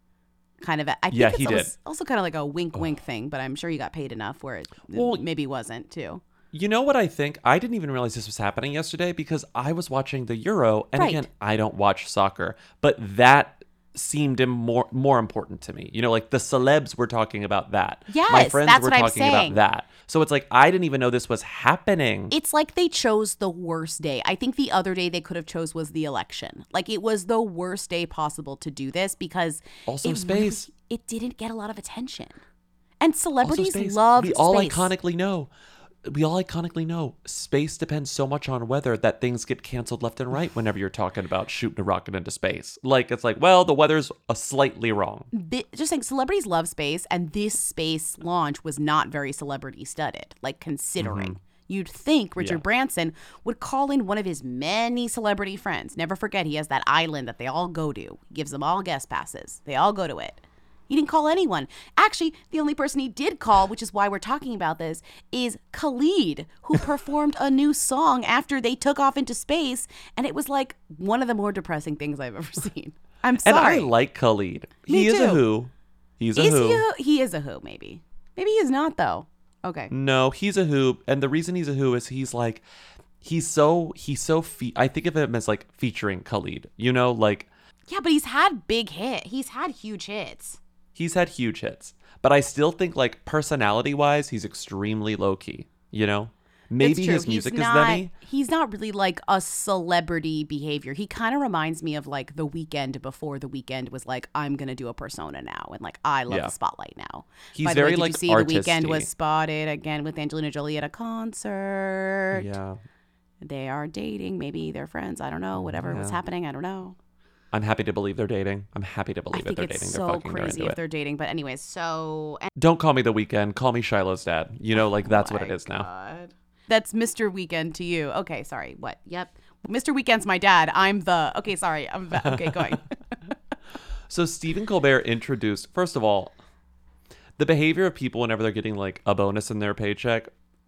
S2: Kind of, I think
S1: Yeah,
S2: it's
S1: he
S2: also,
S1: did.
S2: also kind of like a wink, wink thing. But I'm sure he got paid enough where it,
S1: Well,
S2: it maybe wasn't too.
S1: You know what I think? I didn't even realize this was happening yesterday because I was watching the Euro, and
S2: Right.
S1: again, I don't watch soccer, but that seemed im- more more important to me. You know, like the celebs were talking about that. My
S2: Yes,
S1: friends
S2: that's
S1: were
S2: what I'm
S1: talking
S2: saying.
S1: about that. So it's like I didn't even know this was happening.
S2: It's like they chose the worst day. I think the other day they could have chose was the election. Like it was the worst day possible to do this because
S1: Also
S2: it
S1: space.
S2: really- it didn't get a lot of attention. And
S1: Also
S2: celebrities
S1: space.
S2: love
S1: We all
S2: space.
S1: iconically know. We all iconically know space depends so much on weather that things get canceled left and right whenever you're talking about shooting a rocket into space. Like, it's like, well, the weather's uh, slightly wrong.
S2: Thi- just saying, celebrities love space, and this space launch was not very celebrity studded. Like considering.
S1: Mhm.
S2: You'd think Richard
S1: Yeah.
S2: Branson would call in one of his many celebrity friends. Never forget, he has that island that they all go to. He gives them all guest passes. They all go to it. He didn't call anyone. Actually, the only person he did call, which is why we're talking about this, is Khalid, who performed a new song after they took off into space. And it was like one of the more depressing things I've ever seen. I'm
S1: And
S2: sorry.
S1: I like Khalid.
S2: Me
S1: he is a
S2: too.
S1: who. He's a
S2: is
S1: who.
S2: he a, he is a who, maybe. Maybe he's not, though. Okay.
S1: No, he's a who. And the reason he's a who is he's like, he's so, he's so, fe- I think of him as like featuring Khalid. You know, like.
S2: Yeah, but he's had big hit. He's had huge hits.
S1: He's had huge hits. But I still think like personality-wise, he's extremely low-key, you know? Maybe
S2: It's true.
S1: his music
S2: he's
S1: is
S2: not,
S1: then
S2: He's not really like a celebrity behavior. He kind of reminds me of like The Weeknd before The Weeknd was like, I'm going to do a persona now. And like, I love
S1: Yeah.
S2: the spotlight now.
S1: He's
S2: By the
S1: very,
S2: way, did
S1: like,
S2: you see The Weeknd
S1: artisty.
S2: was spotted again with Angelina Jolie at a concert?
S1: Yeah.
S2: They are dating. Maybe they're friends. I don't know. Whatever was
S1: Yeah.
S2: happening. I don't know.
S1: I'm happy to believe they're dating. I'm happy to
S2: I
S1: believe that
S2: think
S1: they're
S2: it's
S1: dating.
S2: so
S1: they're fucking they're
S2: crazy
S1: into
S2: if
S1: it.
S2: they're dating. But anyways, so... And
S1: Don't call me the Weeknd. Call me Shiloh's dad. You know, like that's what it is now.
S2: that's Mister Weeknd to you. Okay, sorry. What? Yep. Mister Weeknd's my dad. I'm the... Okay, sorry. I'm the... Okay, going.
S1: So Stephen Colbert introduced, first of all, the behavior of people whenever they're getting like a bonus in their paycheck.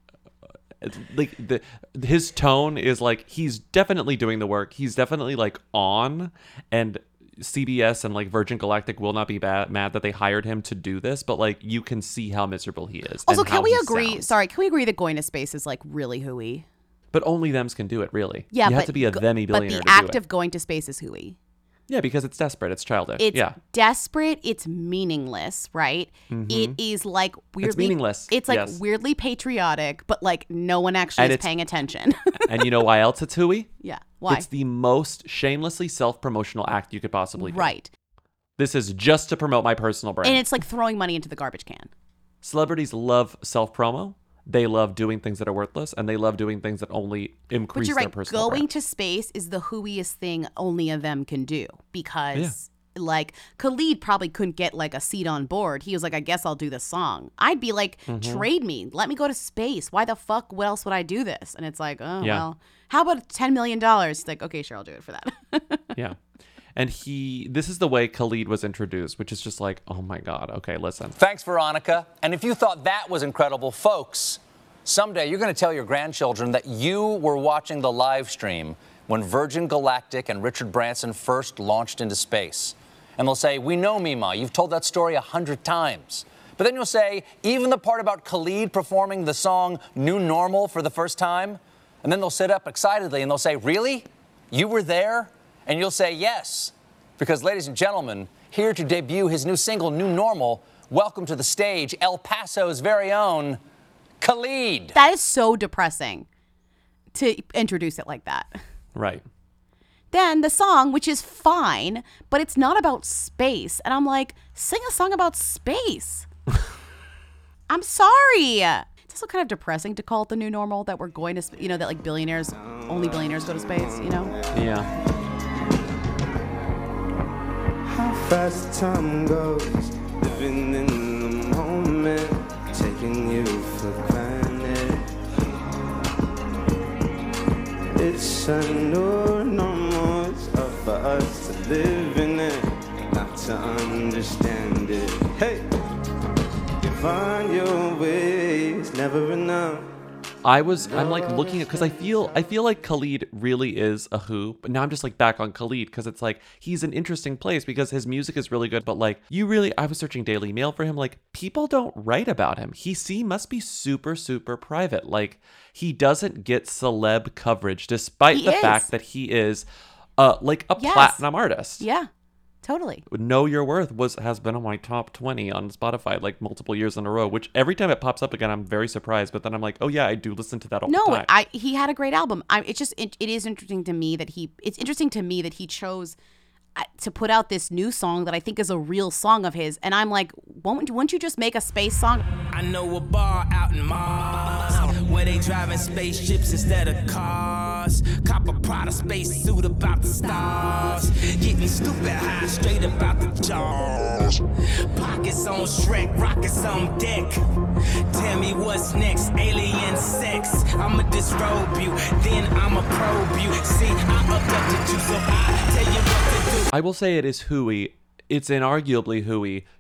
S1: It's like the his tone is like he's definitely doing the work. He's definitely like on, and C B S and like Virgin Galactic will not be bad, mad that they hired him to do this. But like you can see how miserable he is.
S2: Also,
S1: and
S2: can
S1: how
S2: we
S1: he
S2: agree...
S1: sounds.
S2: Sorry, can we agree that going to space is like really hooey?
S1: But only thems can do it. Really.
S2: Yeah,
S1: you
S2: but
S1: have to be a
S2: go-
S1: themmy
S2: But
S1: billionaire
S2: the
S1: to
S2: act
S1: do it.
S2: of going to space is hooey.
S1: Yeah, because it's desperate. It's childish.
S2: It's
S1: yeah.
S2: desperate. It's meaningless, right?
S1: Mhm.
S2: It is like weirdly.
S1: meaningless,
S2: It's like
S1: yes.
S2: weirdly patriotic, but like no one actually
S1: And
S2: is
S1: it's-
S2: paying attention.
S1: And you know why else it's hooey?
S2: Yeah. Why?
S1: It's the most shamelessly self-promotional act you could possibly do.
S2: Right.
S1: This is just to promote my personal brand.
S2: And it's like throwing money into the garbage can.
S1: Celebrities love self-promo. They love doing things that are worthless, and they love doing things that only increase
S2: But you're
S1: their
S2: right.
S1: personal
S2: Going
S1: brand.
S2: to space is the hooeyest thing only of them can do because. Like Khalid probably couldn't get like a seat on board. He was like, I guess I'll do the song. I'd be like,
S1: Mhm.
S2: trade me. Let me go to space. Why the fuck? What else would I do this? And it's like, oh,
S1: Yeah.
S2: well, how about ten million dollars? It's like, okay, sure, I'll do it for that.
S1: Yeah. And he, this is the way Khalid was introduced, which is just like, oh my God. Okay, listen.
S7: Thanks, Veronica. And if you thought that was incredible, folks, someday you're going to tell your grandchildren that you were watching the live stream when Virgin Galactic and Richard Branson first launched into space. And they'll say, we know, Mima, you've told that story a hundred times. But then you'll say, even the part about Khalid performing the song New Normal for the first time. And then they'll sit up excitedly and they'll say, really? You were there? And you'll say, yes. Because, ladies and gentlemen, here to debut his new single, New Normal, welcome to the stage, El Paso's very own Khalid.
S2: That is so depressing to introduce it like that.
S1: Right.
S2: Then the song, which is fine, but it's not about space. And I'm like, sing a song about space. I'm sorry. It's also kind of depressing to call it the new normal that we're going to, sp- you know, that like billionaires, only billionaires go to space, you know?
S1: Yeah.
S8: How fast time goes, living in the moment, taking you for granted. It's a new normal, it's up for us to live in it, not to understand it. Hey, you find your ways, never enough.
S1: I was, I'm like looking at, because I feel, I feel like Khalid really is a who, but now I'm just like back on Khalid because it's like he's an interesting place because his music is really good, but like you really, I was searching Daily Mail for him, like people don't write about him. He see must be super, super private. Like he doesn't get celeb coverage despite
S2: He
S1: the
S2: is.
S1: fact that he is uh like a
S2: Yes.
S1: platinum artist.
S2: Yeah, totally.
S1: Know Your Worth was has been on my top twenty on Spotify like multiple years in a row, which every time it pops up again, I'm very surprised. But then I'm like, oh yeah, I do listen to that all
S2: No,
S1: the time.
S2: I he had a great album. I, it's just it, it is interesting to me that he it's interesting to me that he chose uh, to put out this new song that I think is a real song of his, and I'm like, won't won't you just make a space song?
S20: I know a bar out in Mars where they driving spaceships instead of cars. Cop a Prada space suit about the stars. Getting stupid high straight about the jaws. Pockets on Shrek, rockets on deck. Tell me what's next, alien sex. I'ma disrobe you, then I'ma probe you. See, I abducted you, so I tell you what to do.
S1: I will say it is hooey. It's inarguably hooey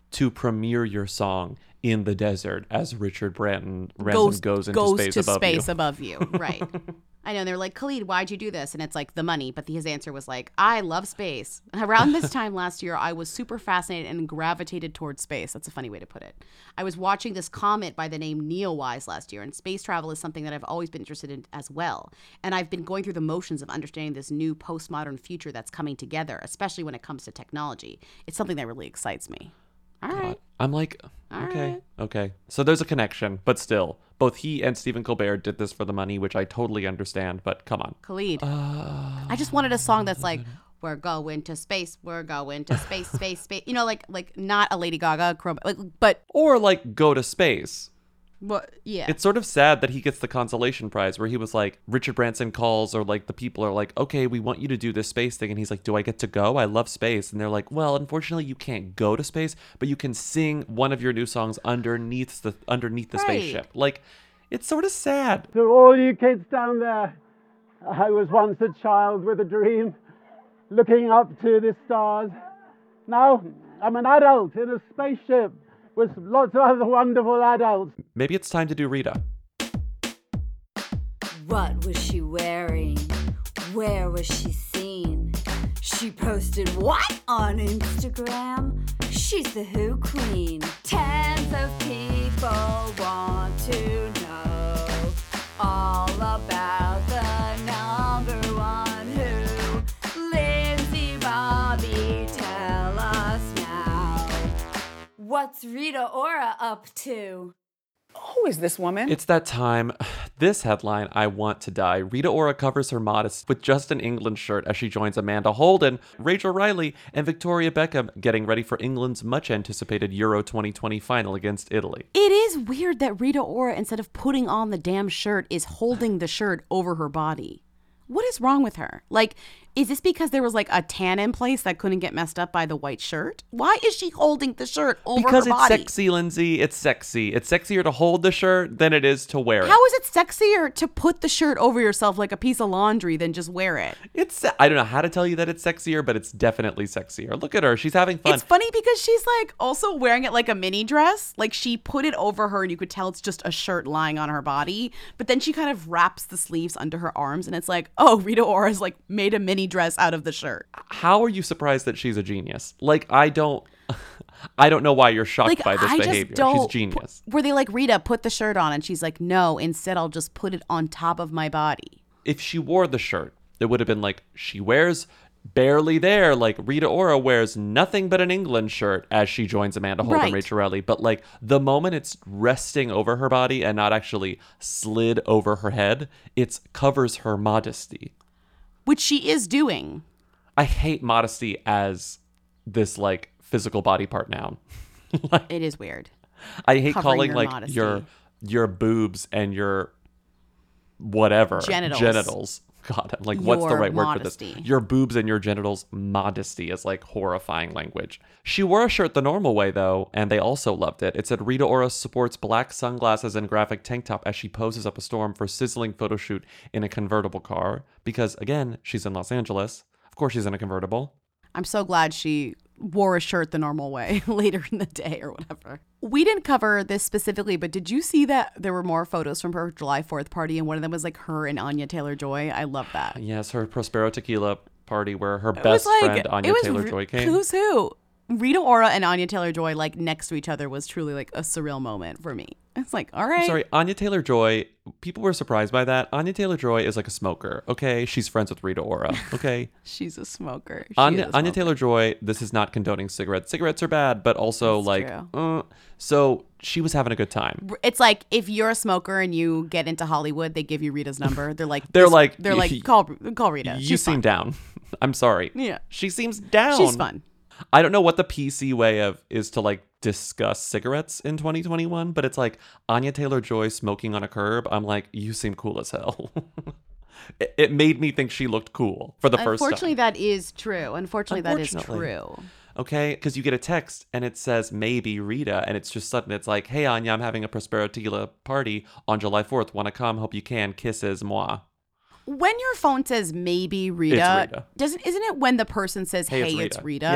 S1: to premiere your song in the desert as Richard Branson, Branson
S2: goes,
S1: goes into
S2: goes
S1: space,
S2: to
S1: above,
S2: space
S1: you.
S2: above you. Right. I know. They're like, Khalid, why'd you do this? And it's like the money. But his answer was like, I love space. Around this time last year, I was super fascinated and gravitated towards space. That's a funny way to put it. I was watching this comet by the name Neowise last year, and space travel is something that I've always been interested in as well. And I've been going through the motions of understanding this new postmodern future that's coming together, especially when it comes to technology. It's something that really excites me. All
S1: God.
S2: right.
S1: I'm like,
S2: All
S1: okay,
S2: right.
S1: okay. So there's a connection, but still, both he and Stephen Colbert did this for the money, which I totally understand, but come on.
S2: Khalid.
S1: Uh,
S2: I just wanted a song that's like, we're going to space, we're going to space, space, space. You know, like like not a Lady Gaga, chrome, like, but.
S1: Or like go to space.
S2: What? Yeah.
S1: It's sort of sad that he gets the consolation prize where he was like, Richard Branson calls, or like the people are like, okay, we want you to do this space thing. And he's like, do I get to go? I love space. And they're like, well, unfortunately, you can't go to space, but you can sing one of your new songs underneath the underneath the
S2: Right.
S1: spaceship. Like, it's sort of sad.
S4: To all you kids down there, I was once a child with a dream, looking up to the stars. Now I'm an adult in a spaceship with lots of other wonderful adults.
S1: Maybe it's time to do Rita.
S10: What was she wearing? Where was she seen? She posted what on Instagram? She's the Who Queen. Tens of people want to know all about the number one Who. Lindsay Bobby, tell us now. What's Rita Ora up to?
S2: Who is this woman?
S1: It's that time. This headline, I want to die. Rita Ora covers her modesty with just an England shirt as she joins Amanda Holden, Rachel Riley, and Victoria Beckham getting ready for England's much anticipated Euro twenty twenty final against Italy.
S2: It is weird that Rita Ora, instead of putting on the damn shirt, is holding the shirt over her body. What is wrong with her? Like, is this because there was like a tan in place that couldn't get messed up by the white shirt? Why is she holding the shirt over
S1: Because
S2: her
S1: it's
S2: body?
S1: sexy, Lindsay. It's sexy. It's sexier to hold the shirt than it is to wear it.
S2: How is it sexier to put the shirt over yourself like a piece of laundry than just wear it?
S1: It's I don't know how to tell you that it's sexier, but it's definitely sexier. Look at her. She's having fun.
S2: It's funny because she's like also wearing it like a mini dress. Like she put it over her and you could tell it's just a shirt lying on her body. But then she kind of wraps the sleeves under her arms and it's like, oh, Rita Ora's like made a mini dress out of the shirt.
S1: How are you surprised that she's a genius? Like, I don't I don't know why you're shocked
S2: Like,
S1: by this
S2: I just
S1: behavior.
S2: don't-
S1: She's genius.
S2: Were they like, Rita, put the shirt on? And she's like, no, instead I'll just put it on top of my body.
S1: If she wore the shirt, it would have been like, she wears barely there. Like, Rita Ora wears nothing but an England shirt as she joins Amanda Holden
S2: Right.
S1: and Rachel Riley. But like, the moment it's resting over her body and not actually slid over her head, it covers her modesty.
S2: Which she is doing.
S1: I hate modesty as this like physical body part noun.
S2: It is weird.
S1: I hate
S2: Covering
S1: calling
S2: your
S1: like
S2: modesty.
S1: your your boobs and your whatever
S2: Genitals.
S1: genitals. God, I'm like, what's the
S2: Your
S1: right word
S2: modesty.
S1: for this? Your boobs and your genitals. Modesty is like horrifying language. She wore a shirt the normal way though, and they also loved it. It said Rita Ora sports black sunglasses and graphic tank top as she poses up a storm for sizzling photo shoot in a convertible car. Because again, she's in Los Angeles. Of course, she's in a convertible.
S2: I'm so glad she wore a shirt the normal way later in the day or whatever. We didn't cover this specifically, but did you see that there were more photos from her July fourth party and one of them was like her and Anya Taylor-Joy? I love that.
S1: Yes, her Prospero Tequila party where her
S2: It was
S1: best
S2: like-
S1: friend
S2: it
S1: Anya
S2: was
S1: Taylor-Joy
S2: re-
S1: came.
S2: Who's who? Rita Ora and Anya Taylor-Joy like next to each other was truly like a surreal moment for me. It's like, all right.
S1: I'm sorry, Anya Taylor-Joy, people were surprised by that. Anya Taylor-Joy is like a smoker, okay? She's friends with Rita Ora, okay?
S2: She's a smoker. She
S1: Anya,
S2: is a
S1: Anya
S2: smoker.
S1: Taylor-Joy, this is not condoning cigarettes. Cigarettes are bad, but also
S2: It's
S1: like,
S2: true.
S1: uh, so she was having a good time.
S2: It's like if you're a smoker and you get into Hollywood, they give you Rita's number. They're like,
S1: They're
S2: this-
S1: like,
S2: they're like, call call Rita.
S1: You
S2: She's
S1: seem
S2: fun.
S1: down. I'm sorry.
S2: Yeah.
S1: She seems down.
S2: She's fun.
S1: I don't know what the P C way of is to like discuss cigarettes in twenty twenty-one, but it's like Anya Taylor-Joy smoking on a curb. I'm like, you seem cool as hell. it, it made me think she looked cool for the first time.
S2: Unfortunately, that is true. Unfortunately, that is
S1: Unfortunately.
S2: true.
S1: Okay, because you get a text and it says maybe Rita, and it's just sudden. It's like, hey Anya, I'm having a Prospero Tequila party on July fourth. Wanna come? Hope you can. Kisses, moi.
S2: When your phone says maybe Rita,
S1: Rita.
S2: doesn't isn't it when the person says,
S1: Hey,
S2: "Hey,
S1: it's
S2: it's
S1: Rita."
S2: Rita"?
S1: Yeah.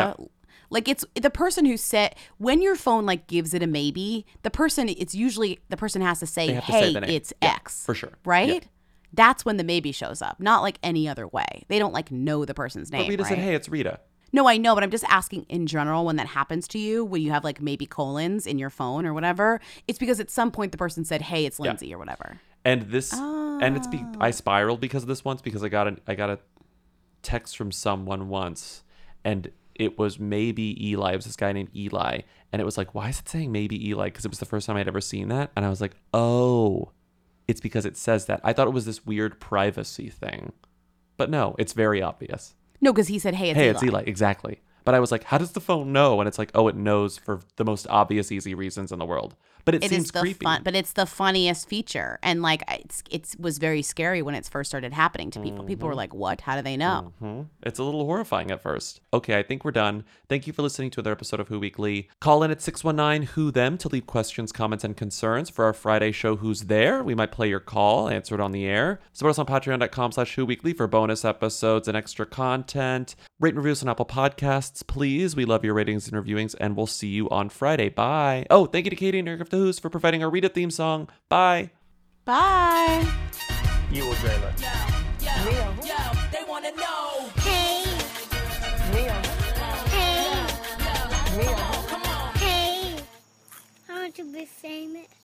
S2: Like it's the person who said, when your phone like gives it a maybe, the person, it's usually the person has to say,
S1: They have to
S2: hey,
S1: say the name.
S2: it's
S1: Yeah,
S2: X.
S1: for sure.
S2: Right?
S1: Yeah.
S2: That's when the maybe shows up, not like any other way. They don't like know the person's name.
S1: But Rita
S2: right?
S1: said, hey, it's Rita.
S2: No, I know, but I'm just asking in general when that happens to you, when you have like maybe colons in your phone or whatever, it's because at some point the person said, hey, it's Lindsay
S1: Yeah.
S2: or whatever.
S1: And this, and it's be, I spiraled because of this once because I got a, I got a text from someone once, and it was maybe Eli. It was this guy named Eli, and it was like, why is it saying maybe Eli? Because it was the first time I'd ever seen that, and I was like, oh, it's because it says that. I thought it was this weird privacy thing, but no, it's very obvious.
S2: No, because he said, hey, it's
S1: hey,
S2: Eli.
S1: it's Eli, exactly. But I was like, how does the phone know? And it's like, oh, it knows for the most obvious, easy reasons in the world. But it,
S2: It
S1: seems
S2: is the
S1: creepy.
S2: fun, but it's the funniest feature, and like it's it was very scary when it first started happening to people. People were like, "What? How do they know?"
S1: Mhm. It's a little horrifying at first. Okay, I think we're done. Thank you for listening to another episode of Who Weekly. Call in at six one nine Who Them to leave questions, comments, and concerns for our Friday show Who's There. We might play your call, answer it on the air. Support us on patreon.com slash Who Weekly for bonus episodes and extra content. Rate and review us on Apple Podcasts, please. We love your ratings and reviewings, and we'll see you on Friday. Bye. Oh, thank you to Katie and Eric of the Who's for providing our Rita theme song. Bye.
S2: Bye.
S23: You were Jayla.
S20: They want to know.
S11: Hey. Hey. Hey. I want to be famous.